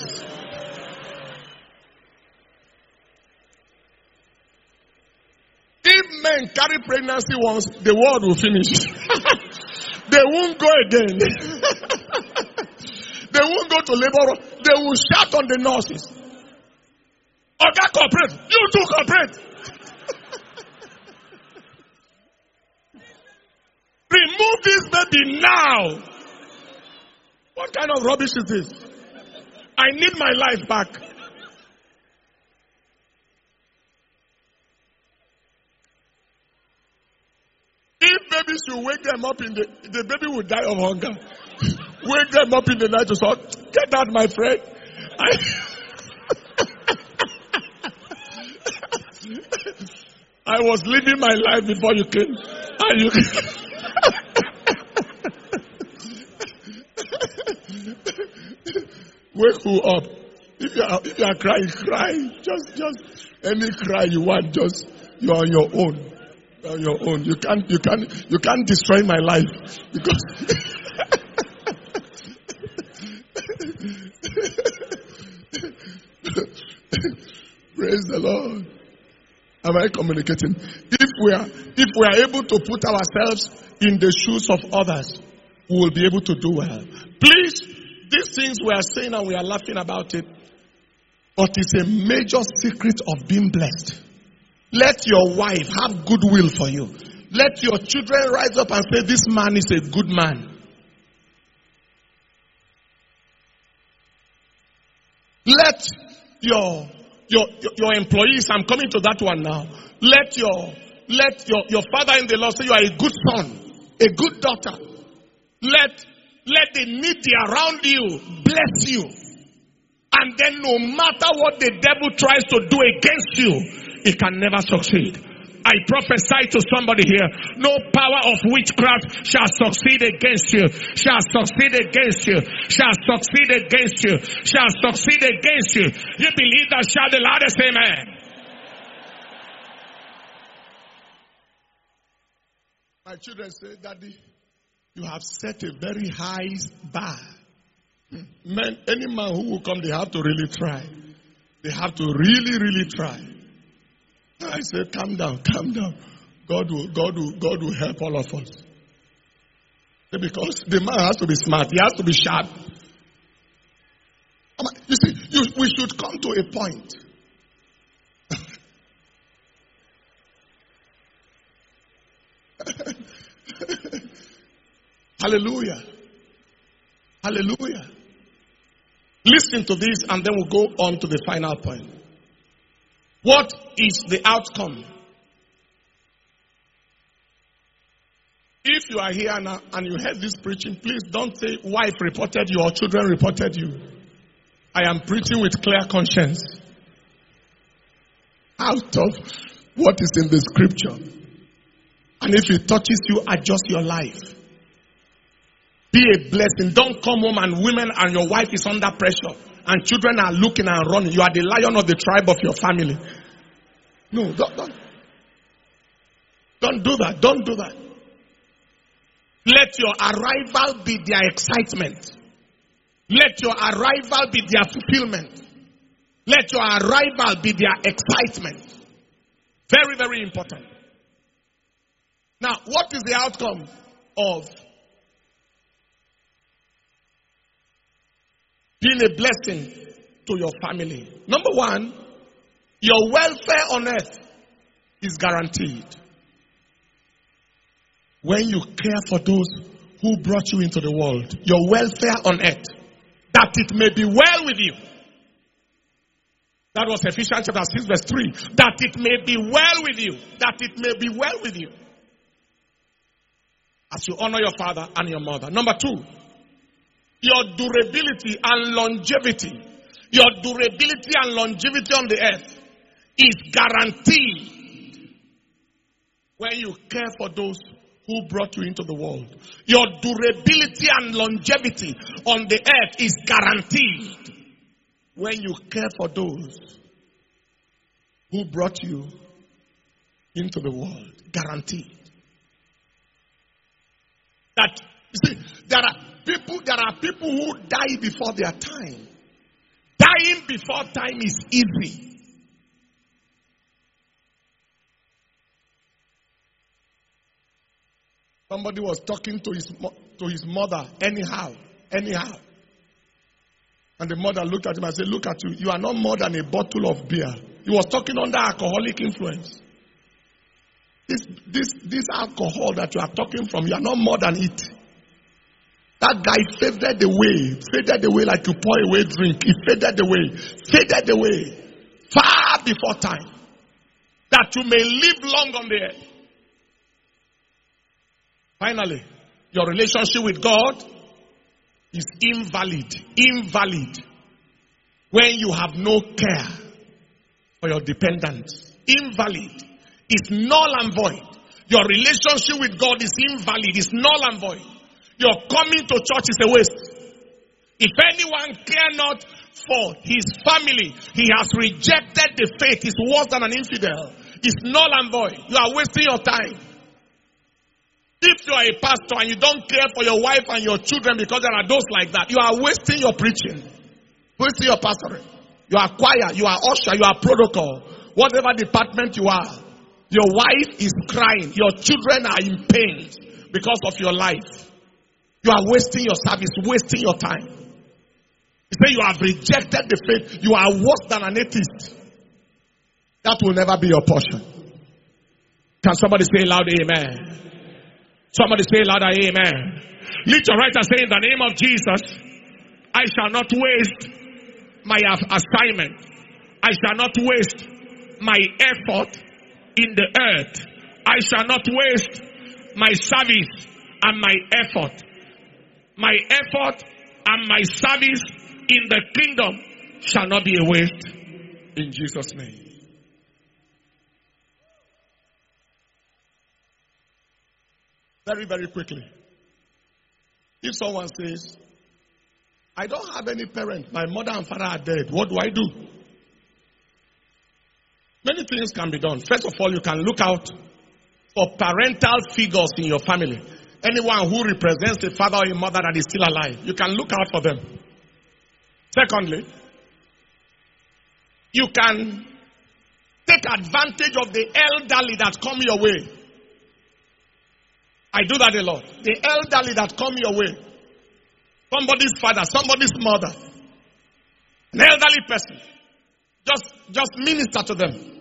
If men carry pregnancy once, the world will finish. They won't go again. They won't go to labor. They will shout on the nurses. Okay, cooperate. You too cooperate. Remove this baby now. What kind of rubbish is this? I need my life back. If babies, you wake them up in the, the baby will die of hunger. Wake them up in the night to say, get out, my friend. I, I was living my life before you came. And you wake who up? If you are, if you are crying, cry. Just, just any cry you want. Just you are on your own. You are on your own. You can't, you can't, you can't destroy my life because. Praise the Lord. Am I communicating? If we are, if we are able to put ourselves in the shoes of others, we will be able to do well. Please, these things we are saying and we are laughing about it, but it's a major secret of being blessed. Let your wife have goodwill for you. Let your children rise up and say, this man is a good man. Let your Your, your, your employees, I'm coming to that one now. Let your, let your, your father in the Lord say you are a good son, a good daughter. Let, let the needy around you bless you. And then no matter what the devil tries to do against you, it can never succeed. I prophesy to somebody here, no power of witchcraft shall succeed against you, shall succeed against you, shall succeed against you, shall succeed against you. You believe that? Shout the loudest amen. My children say, Daddy, you have set a very high bar. Man, any man who will come, they have to really try. They have to really, really try. I said, calm down, calm down. God will, God will, God will help all of us. Because the man has to be smart. He has to be sharp. You see, you, we should come to a point. Hallelujah. Hallelujah. Listen to this and then we'll go on to the final point. What is the outcome? If you are here now and you heard this preaching, please don't say wife reported you or children reported you. I am preaching with clear conscience. Out of what is in the scripture. And if it touches you, adjust your life. Be a blessing. Don't come home and women and your wife is under pressure. And children are looking and running. You are the lion of the tribe of your family. No, don't, don't. Don't do that. Don't do that. Let your arrival be their excitement. Let your arrival be their fulfillment. Let your arrival be their excitement. Very, very important. Now, what is the outcome of being a blessing to your family? Number one, your welfare on earth is guaranteed. When you care for those who brought you into the world, your welfare on earth, that it may be well with you. That was Ephesians chapter six verse three. That it may be well with you. That it may be well with you. As you honor your father and your mother. Number two, your durability and longevity. Your durability and longevity on the earth is guaranteed when you care for those who brought you into the world. Your durability and longevity on the earth is guaranteed when you care for those who brought you into the world. Guaranteed. That, you see, there are people, there are people who die before their time. Dying before time is easy. Somebody was talking to his to his mother anyhow, anyhow. And the mother looked at him and said, look at you, you are not more than a bottle of beer. He was talking under alcoholic influence. This, this, this alcohol that you are talking from, you are not more than it. That guy faded away, faded away like you pour away drink. He faded away, faded away, far before time. That you may live long on the earth. Finally, your relationship with God is invalid, invalid when you have no care for your dependents. Invalid. It's null and void. Your relationship with God is invalid, it's null and void. Your coming to church is a waste. If anyone care not for his family, he has rejected the faith. He's worse than an infidel. It's null and void. You are wasting your time. If you are a pastor and you don't care for your wife and your children because there are those like that, you are wasting your preaching. Wasting your pastoring. You are choir, you are usher, you are protocol. whatever department you are, your wife is crying, your children are in pain because of your life. You are wasting your service, wasting your time. You say you have rejected the faith, you are worse than an atheist. That will never be your portion. Can somebody say loud amen? Somebody say louder amen. Lift your right and say, in the name of Jesus, I shall not waste my assignment. I shall not waste my effort in the earth. I shall not waste my service and my effort. My effort and my service in the kingdom shall not be a waste. In Jesus' name. Very, very quickly. If someone says, I don't have any parent, my mother and father are dead, what do I do? Many things can be done. First of all, you can look out for parental figures in your family. Anyone who represents a father or a mother that is still alive, you can look out for them. Secondly, you can take advantage of the elderly that come your way. I do that a lot. The elderly that come your way. Somebody's father, somebody's mother. An elderly person. Just, just minister to them.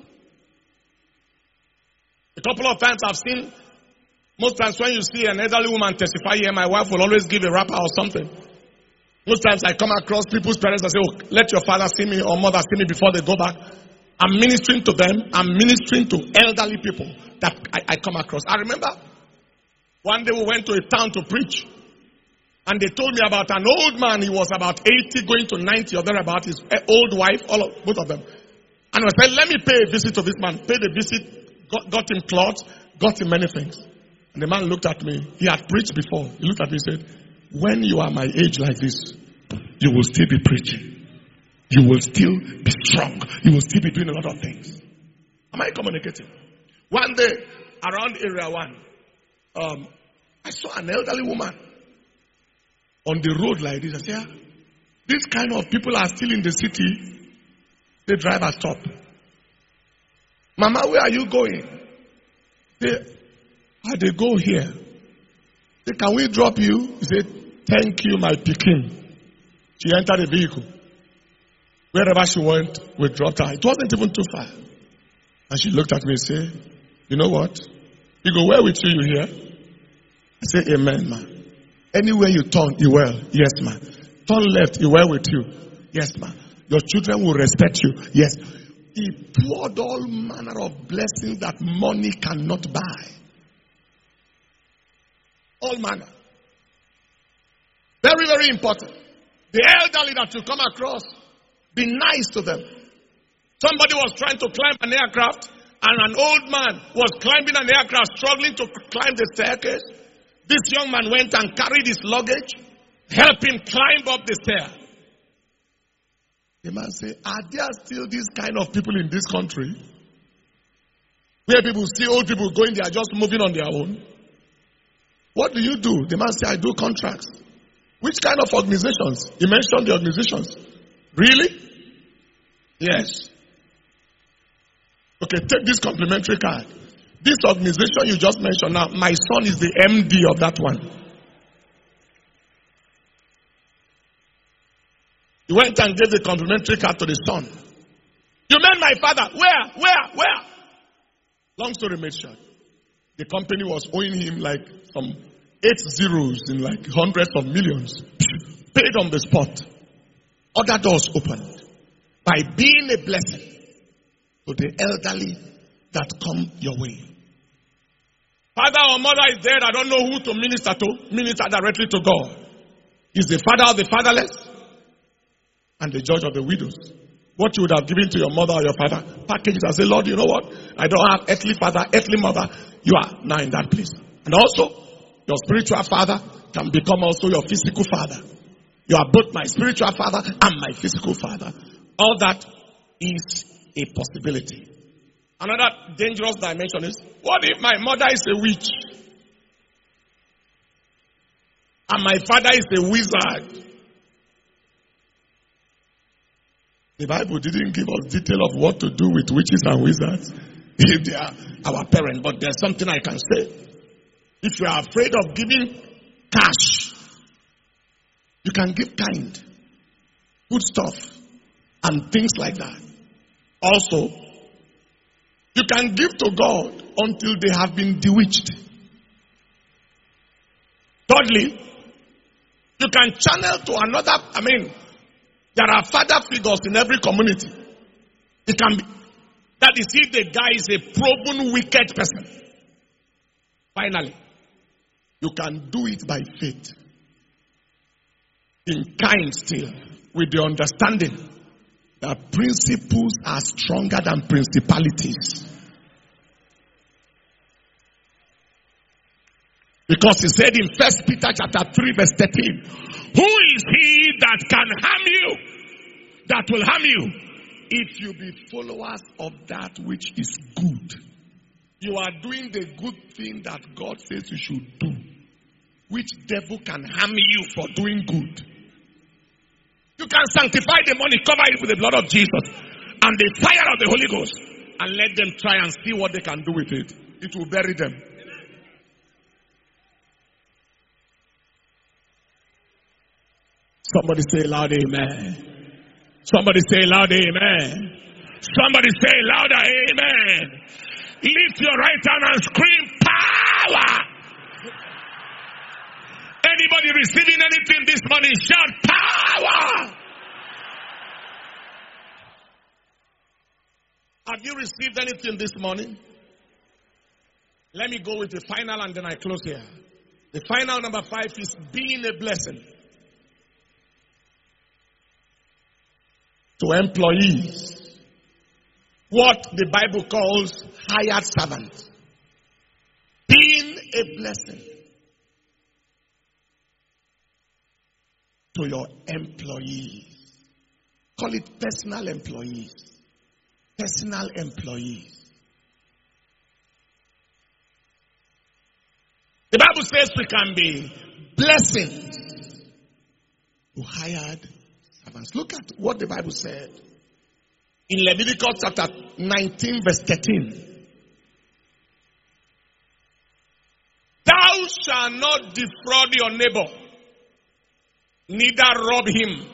A couple of times I've seen, most times when you see an elderly woman testify here, my wife will always give a wrapper or something. Most times I come across people's parents and say, oh, let your father see me or mother see me before they go back. I'm ministering to them. I'm ministering to elderly people that I, I come across. I remember one day we went to a town to preach. And they told me about an old man. He was about eighty going to ninety or thereabout. His old wife, all of, both of them. And I said, let me pay a visit to this man. Paid a visit, got, got him clothes, got him many things. And the man looked at me. He had preached before. He looked at me and said, when you are my age like this, you will still be preaching. You will still be strong. You will still be doing a lot of things. Am I communicating? One day, around area one, um, I saw an elderly woman on the road like this. I said, yeah, this kind of people are still in the city. The driver stopped. Mama, where are you going? They, ah, they go here. Say, can we drop you? He said, thank you, my Pekin. She entered the vehicle. Wherever she went, we dropped her. It wasn't even too far. And she looked at me and said, you know what? You go, where with you, you here? I said, amen, ma. Anywhere you turn, you will. Yes, ma. Turn left, you will with you. Yes, ma. Your children will respect you. Yes. He poured all manner of blessings that money cannot buy. All manner. Very, very important. The elderly that you come across, be nice to them. Somebody was trying to climb an aircraft, and an old man was climbing an aircraft, struggling to climb the staircase. This young man went and carried his luggage, helped him climb up the stair. The man said, are there still these kind of people in this country? Where people see old people going, they are just moving on their own. What do you do? The man said, I do contracts. Which kind of organizations? He mentioned the organizations. Really? Yes. Okay, take this complimentary card. This organization you just mentioned now, my son is the M D of that one. He went and gave the complimentary card to the son. You met my father. Where? Where? Where? Long story made short. The company was owing him like some eight zeros in like hundreds of millions. Paid on the spot. Other doors opened. By being a blessing to the elderly that come your way. Father or mother is dead. I don't know who to minister to. Minister directly to God. He's the father of the fatherless and the judge of the widows. What you would have given to your mother or your father, package it and say, Lord, you know what? I don't have earthly father, earthly mother. You are now in that place. And also, your spiritual father can become also your physical father. You are both my spiritual father and my physical father. All that is a possibility. Another dangerous dimension is, what if my mother is a witch? And my father is a wizard? The Bible didn't give us detail of what to do with witches and wizards if they are our parents, but there's something I can say. If you are afraid of giving cash, you can give kind, good stuff, and things like that. Also, you can give to God until they have been bewitched. Thirdly, you can channel to another, I mean, there are father figures in every community. It can be, that is if the guy is a proven wicked person. Finally, you can do it by faith. In kind still, with the understanding that principles are stronger than principalities. Because he said in First Peter chapter three verse thirteen, who is he that can harm you, that will harm you, if you be followers of that which is good? You are doing the good thing that God says you should do. Which devil can harm you for doing good? You can sanctify the money, cover it with the blood of Jesus and the fire of the Holy Ghost, and let them try and see what they can do with it. It will bury them. Somebody say loud amen. Somebody say loud amen. Somebody say louder amen. Lift your right hand and scream power. Anybody receiving anything this morning, shout power. Have you received anything this morning? Let me go with the final and then I close here. The final number five is being a blessing to employees. What the Bible calls hired servants. Being a blessing to your employees. Call it personal employees. Personal employees. The Bible says we can be blessings to hired servants. Look at what the Bible said in Leviticus chapter nineteen verse thirteen. Thou shalt not defraud your neighbor, neither rob him.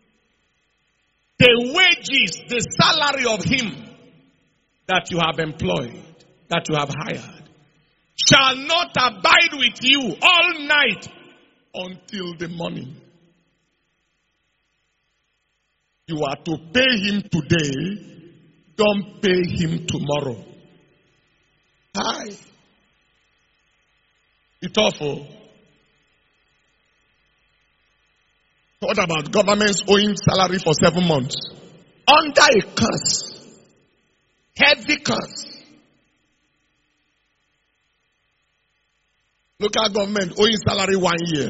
The wages, the salary of him that you have employed, that you have hired, shall not abide with you all night until the morning. You are to pay him today, don't pay him tomorrow. Hi. It's awful. What about governments owing salary for seven months? Under a curse. Heavy curse. Local government owing salary one year.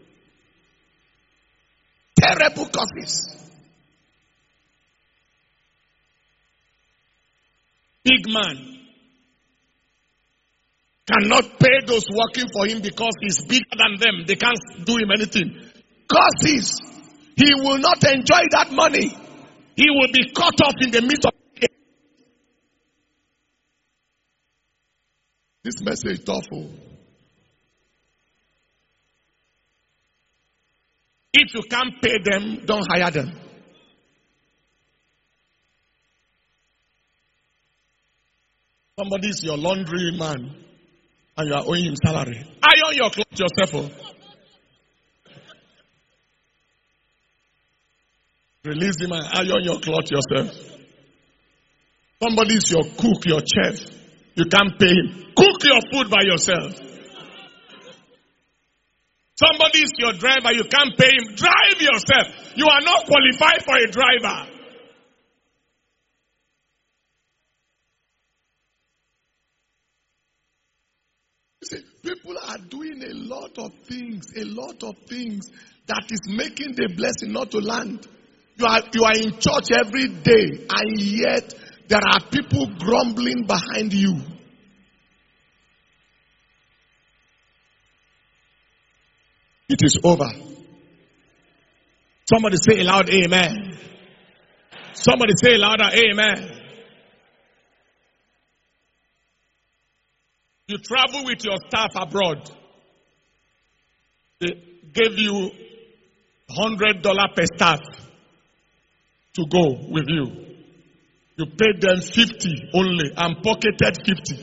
Terrible curses. Big man cannot pay those working for him because he's bigger than them. They can't do him anything. Curses. He will not enjoy that money. He will be cut off in the midst of it. This message is awful. If you can't pay them, don't hire them. Somebody is your laundry man and you are owing him salary. Iron your clothes yourself. Release him and iron your cloth yourself. Somebody is your cook, your chef. You can't pay him. Cook your food by yourself. Somebody is your driver. You can't pay him. Drive yourself. You are not qualified for a driver. You see, people are doing a lot of things, a lot of things that is making the blessing not to land. You are, you are in church every day, and yet there are people grumbling behind you. It is over. Somebody say aloud, amen. Somebody say louder, amen. You travel with your staff abroad. They gave you one hundred dollars per staff to go with you. You paid them fifty only and pocketed fifty.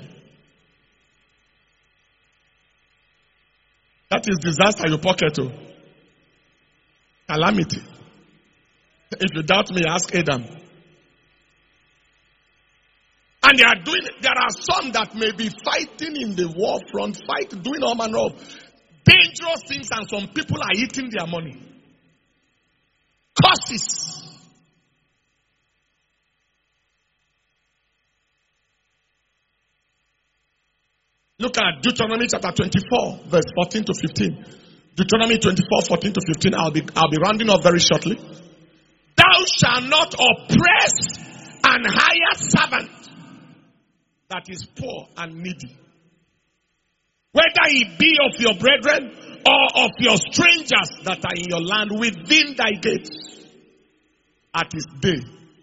That is disaster you pocket to. Calamity. If you doubt me, ask Adam. And they are doing, there are some that may be fighting in the war front, fight, doing all manner of dangerous things, and some people are eating their money. Curses. Look at Deuteronomy chapter twenty-four, verse fourteen to fifteen. Deuteronomy twenty-four, fourteen to fifteen. I'll be, I'll be rounding up very shortly. Thou shalt not oppress an hired servant that is poor and needy, whether he be of your brethren or of your strangers that are in your land within thy gates. At his day,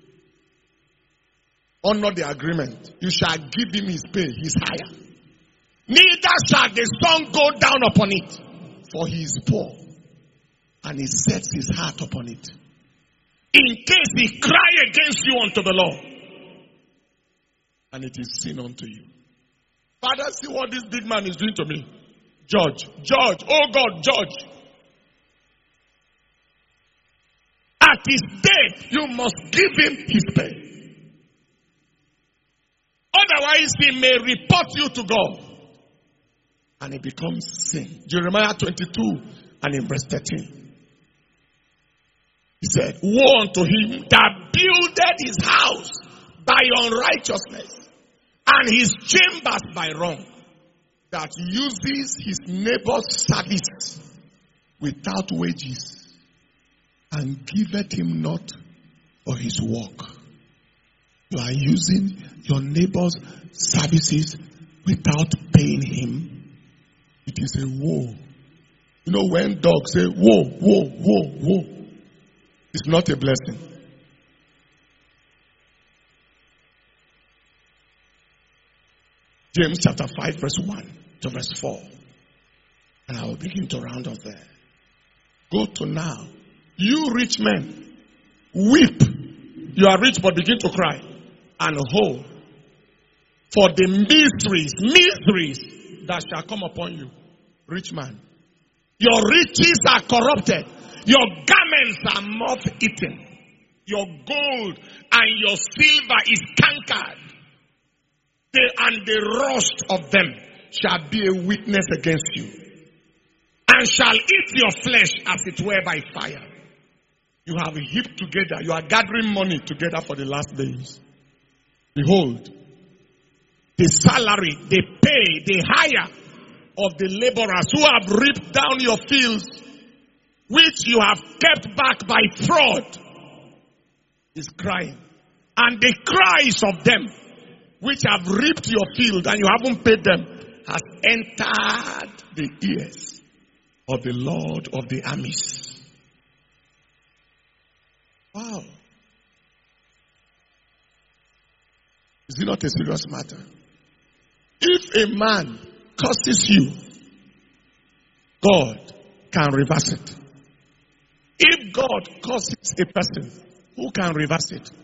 honor the agreement. You shall give him his pay, his hire. Neither shall the sun go down upon it, for he is poor, and he sets his heart upon it, in case he cry against you unto the Lord, and it is sin unto you. Father, see what this big man is doing to me. Judge, judge, oh God, judge. At his day, you must give him his pay. Otherwise, he may report you to God, and it becomes sin. Jeremiah twenty-two and in verse thirteen. He said, woe unto him that builded his house by unrighteousness, and his chambers by wrong, that uses his neighbor's service without wages, and giveth him not for his work. You are using your neighbor's services without paying him. It is a woe. You know, when dogs say woe, woe, woe, woe, it's not a blessing. James chapter five, verse one to verse four. And I will begin to round up there. Go to now. You rich men, weep. You are rich but begin to cry. And howl for the miseries, miseries that shall come upon you. Rich man. Your riches are corrupted. Your garments are moth-eaten. Your gold and your silver is cankered. They, and the rust of them shall be a witness against you, and shall eat your flesh as it were by fire. You have heaped together, you are gathering money together for the last days. Behold, the salary, the pay, the hire of the laborers who have ripped down your fields, which you have kept back by fraud, is crying. And the cries of them which have ripped your field and you haven't paid them has entered the ears of the Lord of the armies. Wow. Is it not a serious matter? If a man curses you, God can reverse it. If God curses a person, who can reverse it?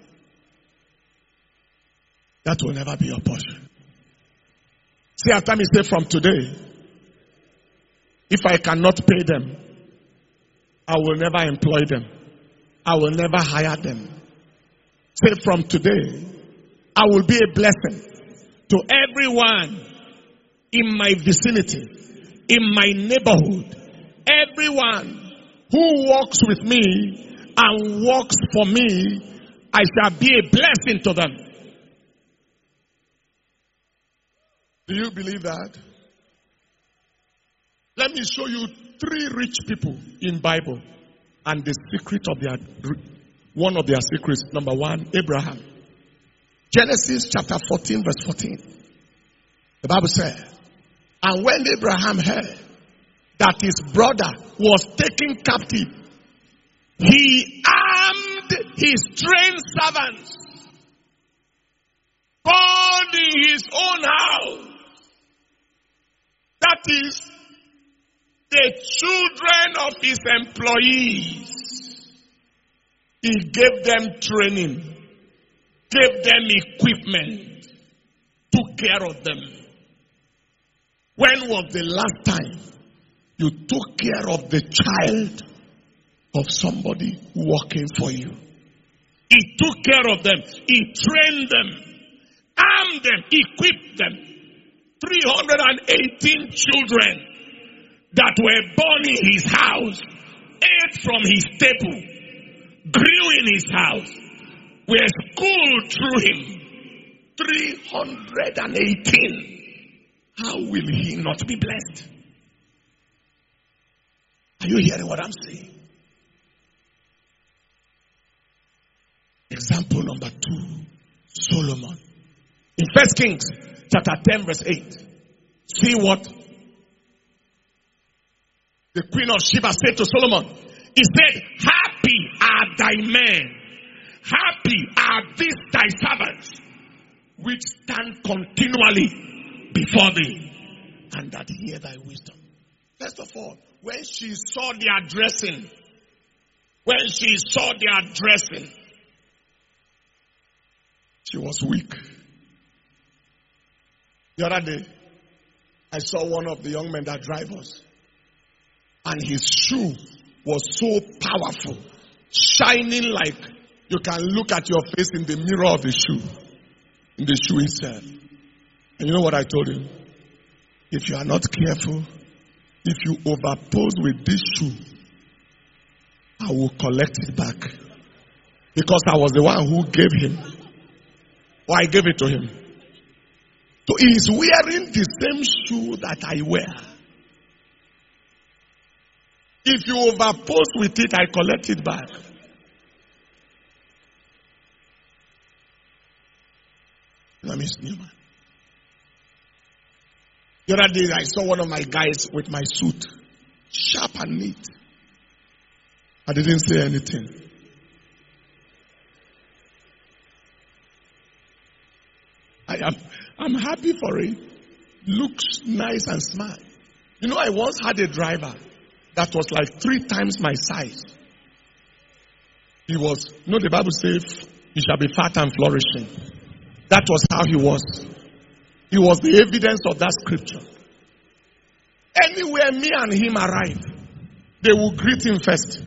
That will never be your portion. See, after me, say, from today, if I cannot pay them, I will never employ them. I will never hire them. Say, from today, I will be a blessing to everyone in my vicinity, in my neighborhood, everyone who walks with me and works for me, I shall be a blessing to them. Do you believe that? Let me show you three rich people in Bible and the secret of their, one of their secrets. Number one, Abraham. Genesis chapter fourteen, verse fourteen. The Bible says, and when Abraham heard that his brother was taken captive, he armed his trained servants, born in his own house. That is, the children of his employees. He gave them training, gave them equipment, took care of them. When was the last time you took care of the child of somebody working for you? He took care of them. He trained them, armed them, equipped them. three hundred eighteen children that were born in his house, ate from his table, grew in his house, were schooled through him. three hundred eighteen. How will he not be blessed? Are you hearing what I'm saying? Example number two, Solomon. In First Kings chapter ten verse eight. See what the queen of Sheba said to Solomon. He said, happy are thy men, happy are these thy servants, which stand continually before thee, and that hear thy wisdom. First of all, when she saw their dressing, when she saw their dressing, she was weak. The other day, I saw one of the young men that drive us, and his shoe was so powerful, shining like you can look at your face in the mirror of the shoe, in the shoe itself. And you know what I told him? If you are not careful, if you overpose with this shoe, I will collect it back. Because I was the one who gave him, or I gave it to him. So he is wearing the same shoe that I wear. If you overpose with it, I collect it back. Name is Newman. The other day, I saw one of my guys with my suit, sharp and neat. I didn't say anything. I am I'm happy for it. Looks nice and smart. You know, I once had a driver that was like three times my size. He was, you know, the Bible says, he shall be fat and flourishing. That was how he was. He was the evidence of that scripture. Anywhere me and him arrive, they will greet him first.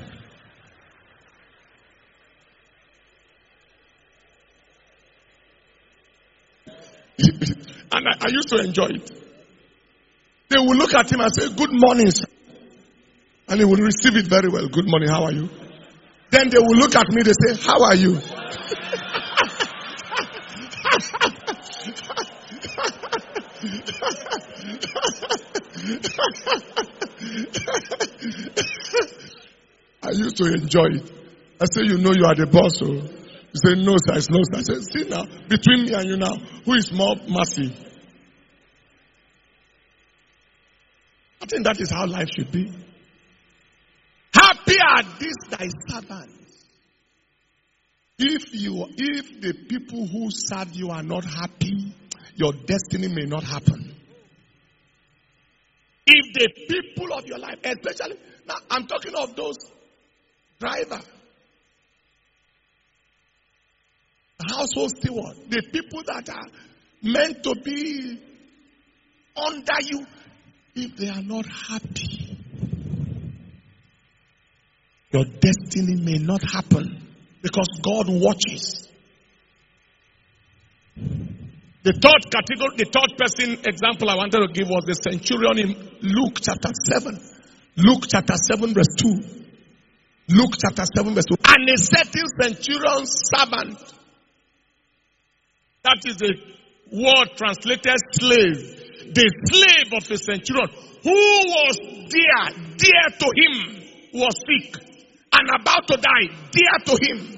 And I, I used to enjoy it. They will look at him and say, good morning, sir. And he will receive it very well. Good morning, how are you? Then they will look at me, they say, how are you? I used to enjoy it. I say, you know you are the boss. So he said, no, sir, it's no, sir. I said, see now, between me and you now, who is more massive? I think that is how life should be. Happy are these thy servants. If you, if the people who serve you are not happy, your destiny may not happen. If the people of your life, especially, now I'm talking of those drivers, household steward, the people that are meant to be under you, if they are not happy, your destiny may not happen because God watches. The third category, the third person example I wanted to give was the centurion in Luke chapter seven. Luke chapter seven verse two. Luke chapter seven verse two. And a certain centurion servant, that is the word translated slave, the slave of a centurion, who was dear, dear to him, was sick and about to die, dear to him.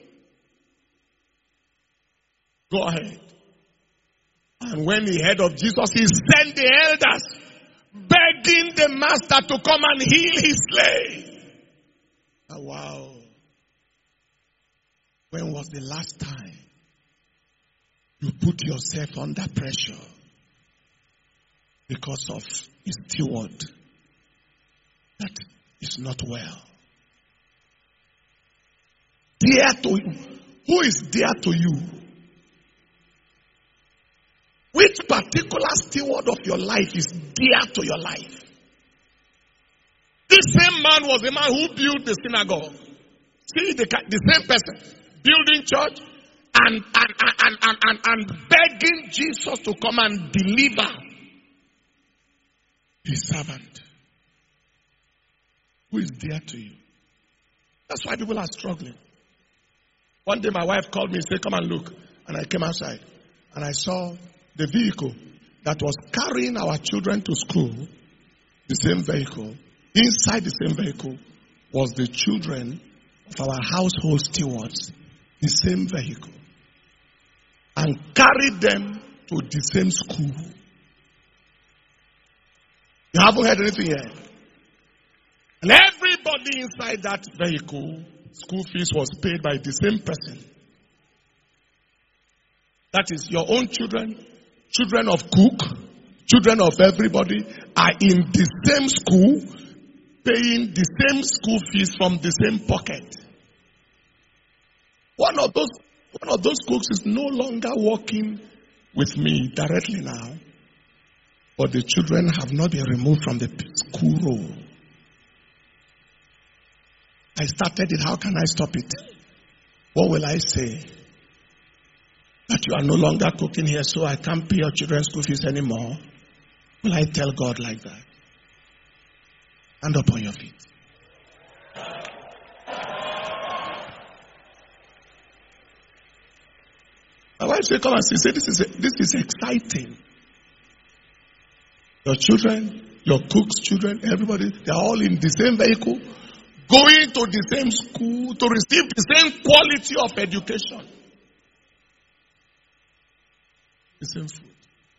Go ahead. And when he heard of Jesus, he sent the elders, begging the master to come and heal his slave. Oh, wow. When was the last time you put yourself under pressure because of a steward that is not well? Dear to you. Who is dear to you? Which particular steward of your life is dear to your life? This same man was the man who built the synagogue. See, the, the same person building church and, and, and, and, and, and begging Jesus to come and deliver his servant. Who is dear to you? That's why people are struggling. One day my wife called me and said, come and look. And I came outside and I saw the vehicle that was carrying our children to school, the same vehicle. Inside the same vehicle was the children of our household stewards, the same vehicle. And carried them to the same school. You haven't heard anything yet? And everybody inside that vehicle, school fees was paid by the same person. That is, your own children, children of cook, children of everybody are in the same school, paying the same school fees from the same pocket. One of those, one of those cooks is no longer working with me directly now, but the children have not been removed from the school roll. I started it. How can I stop it? What will I say? That you are no longer cooking here, so I can't pay your children's school fees anymore. Will I tell God like that? Stand up on your feet. My wife said, come and see. Say, this is, this is exciting. Your children, your cook's children, everybody, they are all in the same vehicle, going to the same school to receive the same quality of education. The same food.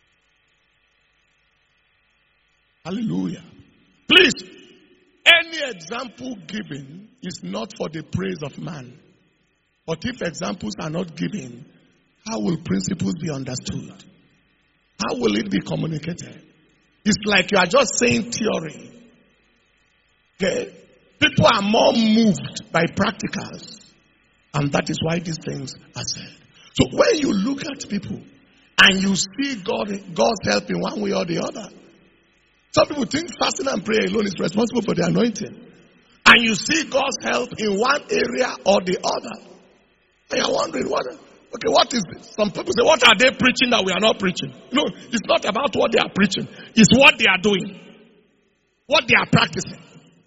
Hallelujah. Please, any example given is not for the praise of man. But if examples are not given, how will principles be understood? How will it be communicated? It's like you are just saying theory. Okay? People are more moved by practicals. And that is why these things are said. So when you look at people and you see God, God's help in one way or the other. Some people think fasting and prayer alone is responsible for the anointing. And you see God's help in one area or the other. And you're wondering, what? Okay, what is this? Some people say, what are they preaching that we are not preaching? No, it's not about what they are preaching. It's what they are doing. What they are practicing.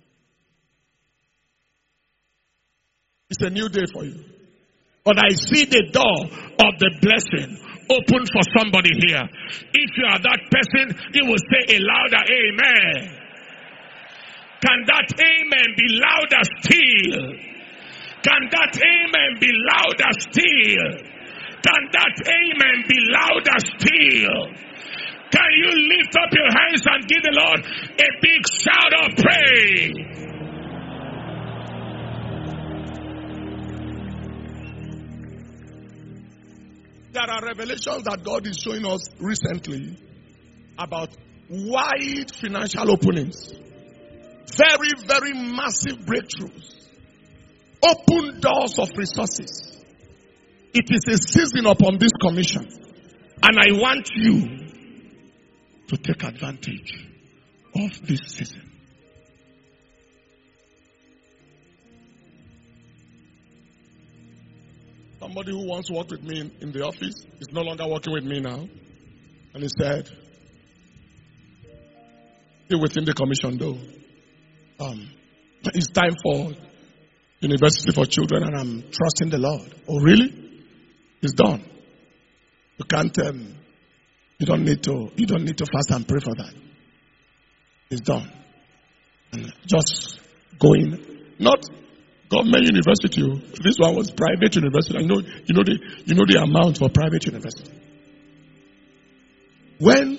It's a new day for you. But I see the door of the blessing open for somebody here. If you are that person, you will say a louder amen. Can that amen be louder still? Can that amen be louder still? Can that amen be louder still? Can you lift up your hands and give the Lord a big shout of praise? There are revelations that God is showing us recently about wide financial openings. Very, very massive breakthroughs. Open doors of resources. It is a season upon this commission. And I want you to take advantage of this season. Somebody who once worked with me in, in the office is no longer working with me now. And he said, still within the commission though, um, it's time for University for Children and I'm trusting the Lord. Oh really? It's done. You can't, um, you don't need to, you don't need to fast and pray for that. It's done. And just going, not government university. This one was private university. I know, you know the, you know the amount for private university. When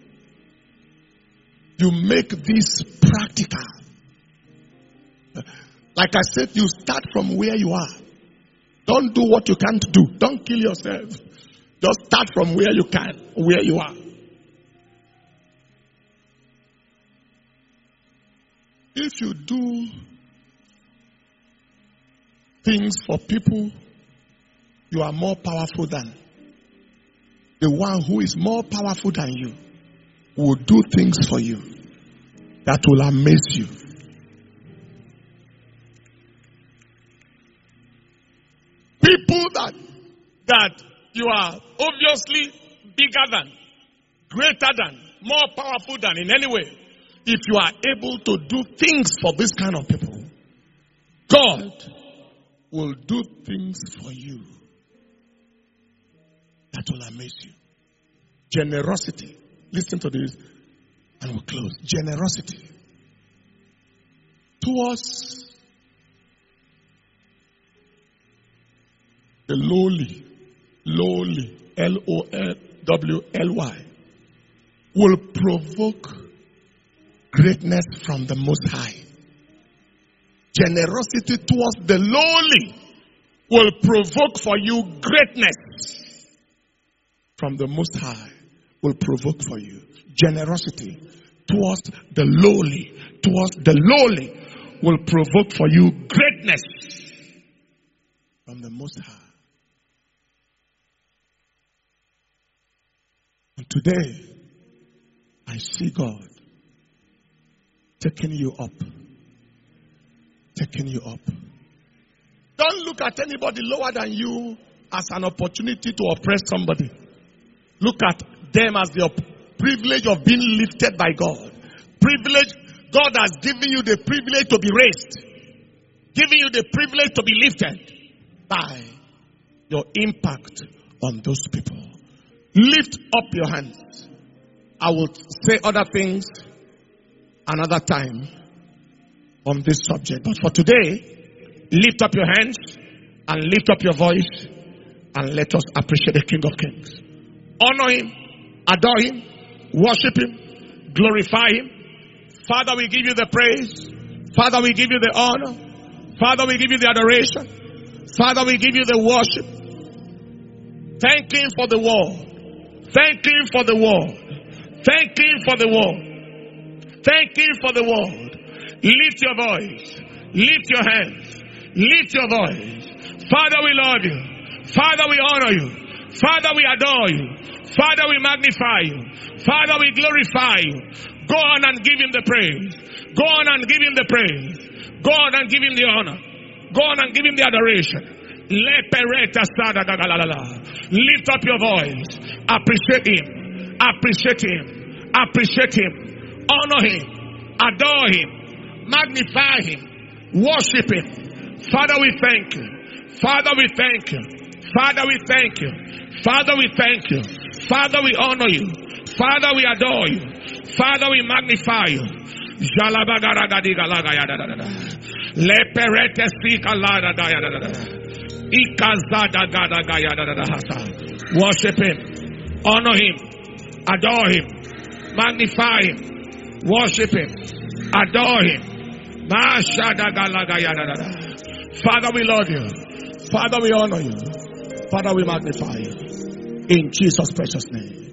you make this practical, like I said, you start from where you are. Don't do what you can't do. Don't kill yourself. Just start from where you can, where you are. If you do things for people, you are more powerful than the one who is more powerful than you will do things for you that will amaze you. People that that you are obviously bigger than, greater than, more powerful than in any way, if you are able to do things for this kind of people, God will do things for you that will amaze you. Generosity. Listen to this and we'll close. Generosity towards the lowly, lowly, L O W L Y, will provoke greatness from the Most High. Generosity towards the lowly will provoke for you greatness from the Most High. Will provoke for you. Generosity towards the lowly, towards the lowly will provoke for you greatness from the Most High. And today, I see God taking you up. Taking you up. Don't look at anybody lower than you as an opportunity to oppress somebody. Look at them as the privilege of being lifted by God. Privilege, God has given you the privilege to be raised. Giving you the privilege to be lifted by your impact on those people. Lift up your hands. I will say other things another time on this subject. But for today, lift up your hands and lift up your voice and let us appreciate the King of Kings. Honor him, adore him, worship him, glorify him. Father, we give you the praise. Father, we give you the honor. Father, we give you the adoration. Father, we give you the worship. Thank him for the word. Thank him for the word. Thank him for the word. Thank him for the word. Lift your voice. Lift your hands. Lift your voice. Father, we love you. Father, we honor you. Father, we adore you. Father, we magnify you. Father, we glorify you. Go on and give him the praise. Go on and give him the praise. Go on and give him the honor. Go on and give him the adoration. Lift up your voice. Appreciate him. Appreciate him. Appreciate him. Honor him. Adore him. Magnify him. Worship him. Father, we thank you. Father, we thank you. Father, we thank you. Father, we thank you. Father, we honor you. Father, we adore you. Father, we magnify you. Worship him. Honor him. Adore him. Magnify him. Worship him. Adore him. Father, we love you. Father, we honor you. Father, we magnify you. In Jesus' precious name.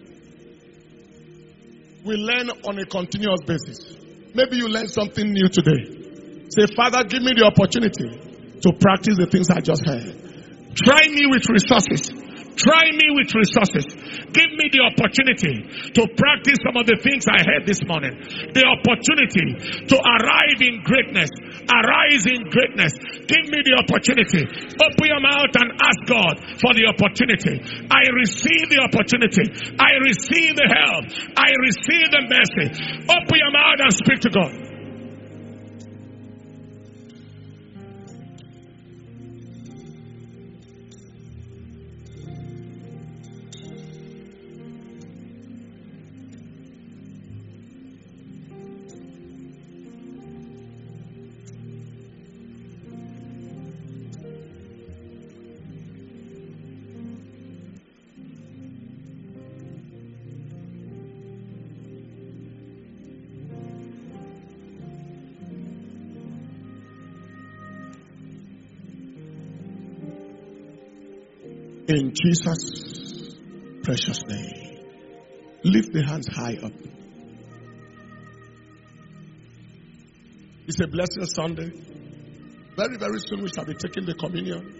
We learn on a continuous basis. Maybe you learn something new today. Say, Father, give me the opportunity to practice the things I just heard. Try me with resources. Try me with resources. Give me the opportunity to practice some of the things I heard this morning. The opportunity to arrive in greatness. Arise in greatness. Give me the opportunity. Open your mouth and ask God for the opportunity. I receive the opportunity. I receive the help. I receive the mercy. Open your mouth and speak to God. In Jesus' precious name. Lift the hands high up. It's a blessing Sunday. Very, very soon we shall be taking the communion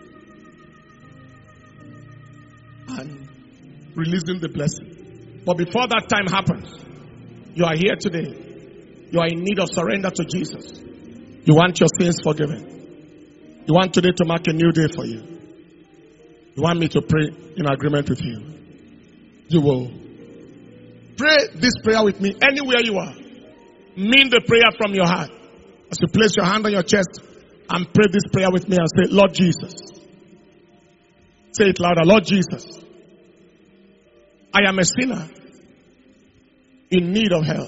and releasing the blessing. But before that time happens, you are here today. You are in need of surrender to Jesus. You want your sins forgiven. You want today to mark a new day for you. You want me to pray in agreement with you. You will pray this prayer with me anywhere you are. Mean the prayer from your heart. As you place your hand on your chest and pray this prayer with me and say, Lord Jesus. Say it louder. Lord Jesus, I am a sinner in need of help.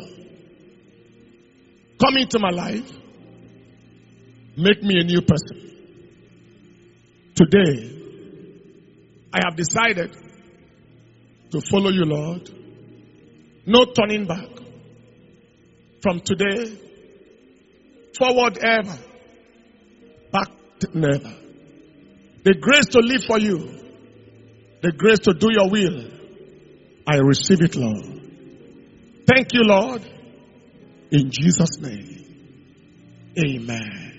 Come into my life. Make me a new person. Today, I have decided to follow you, Lord. No turning back. From today, forward ever, back never. The grace to live for you, the grace to do your will, I receive it, Lord. Thank you, Lord. In Jesus' name, amen.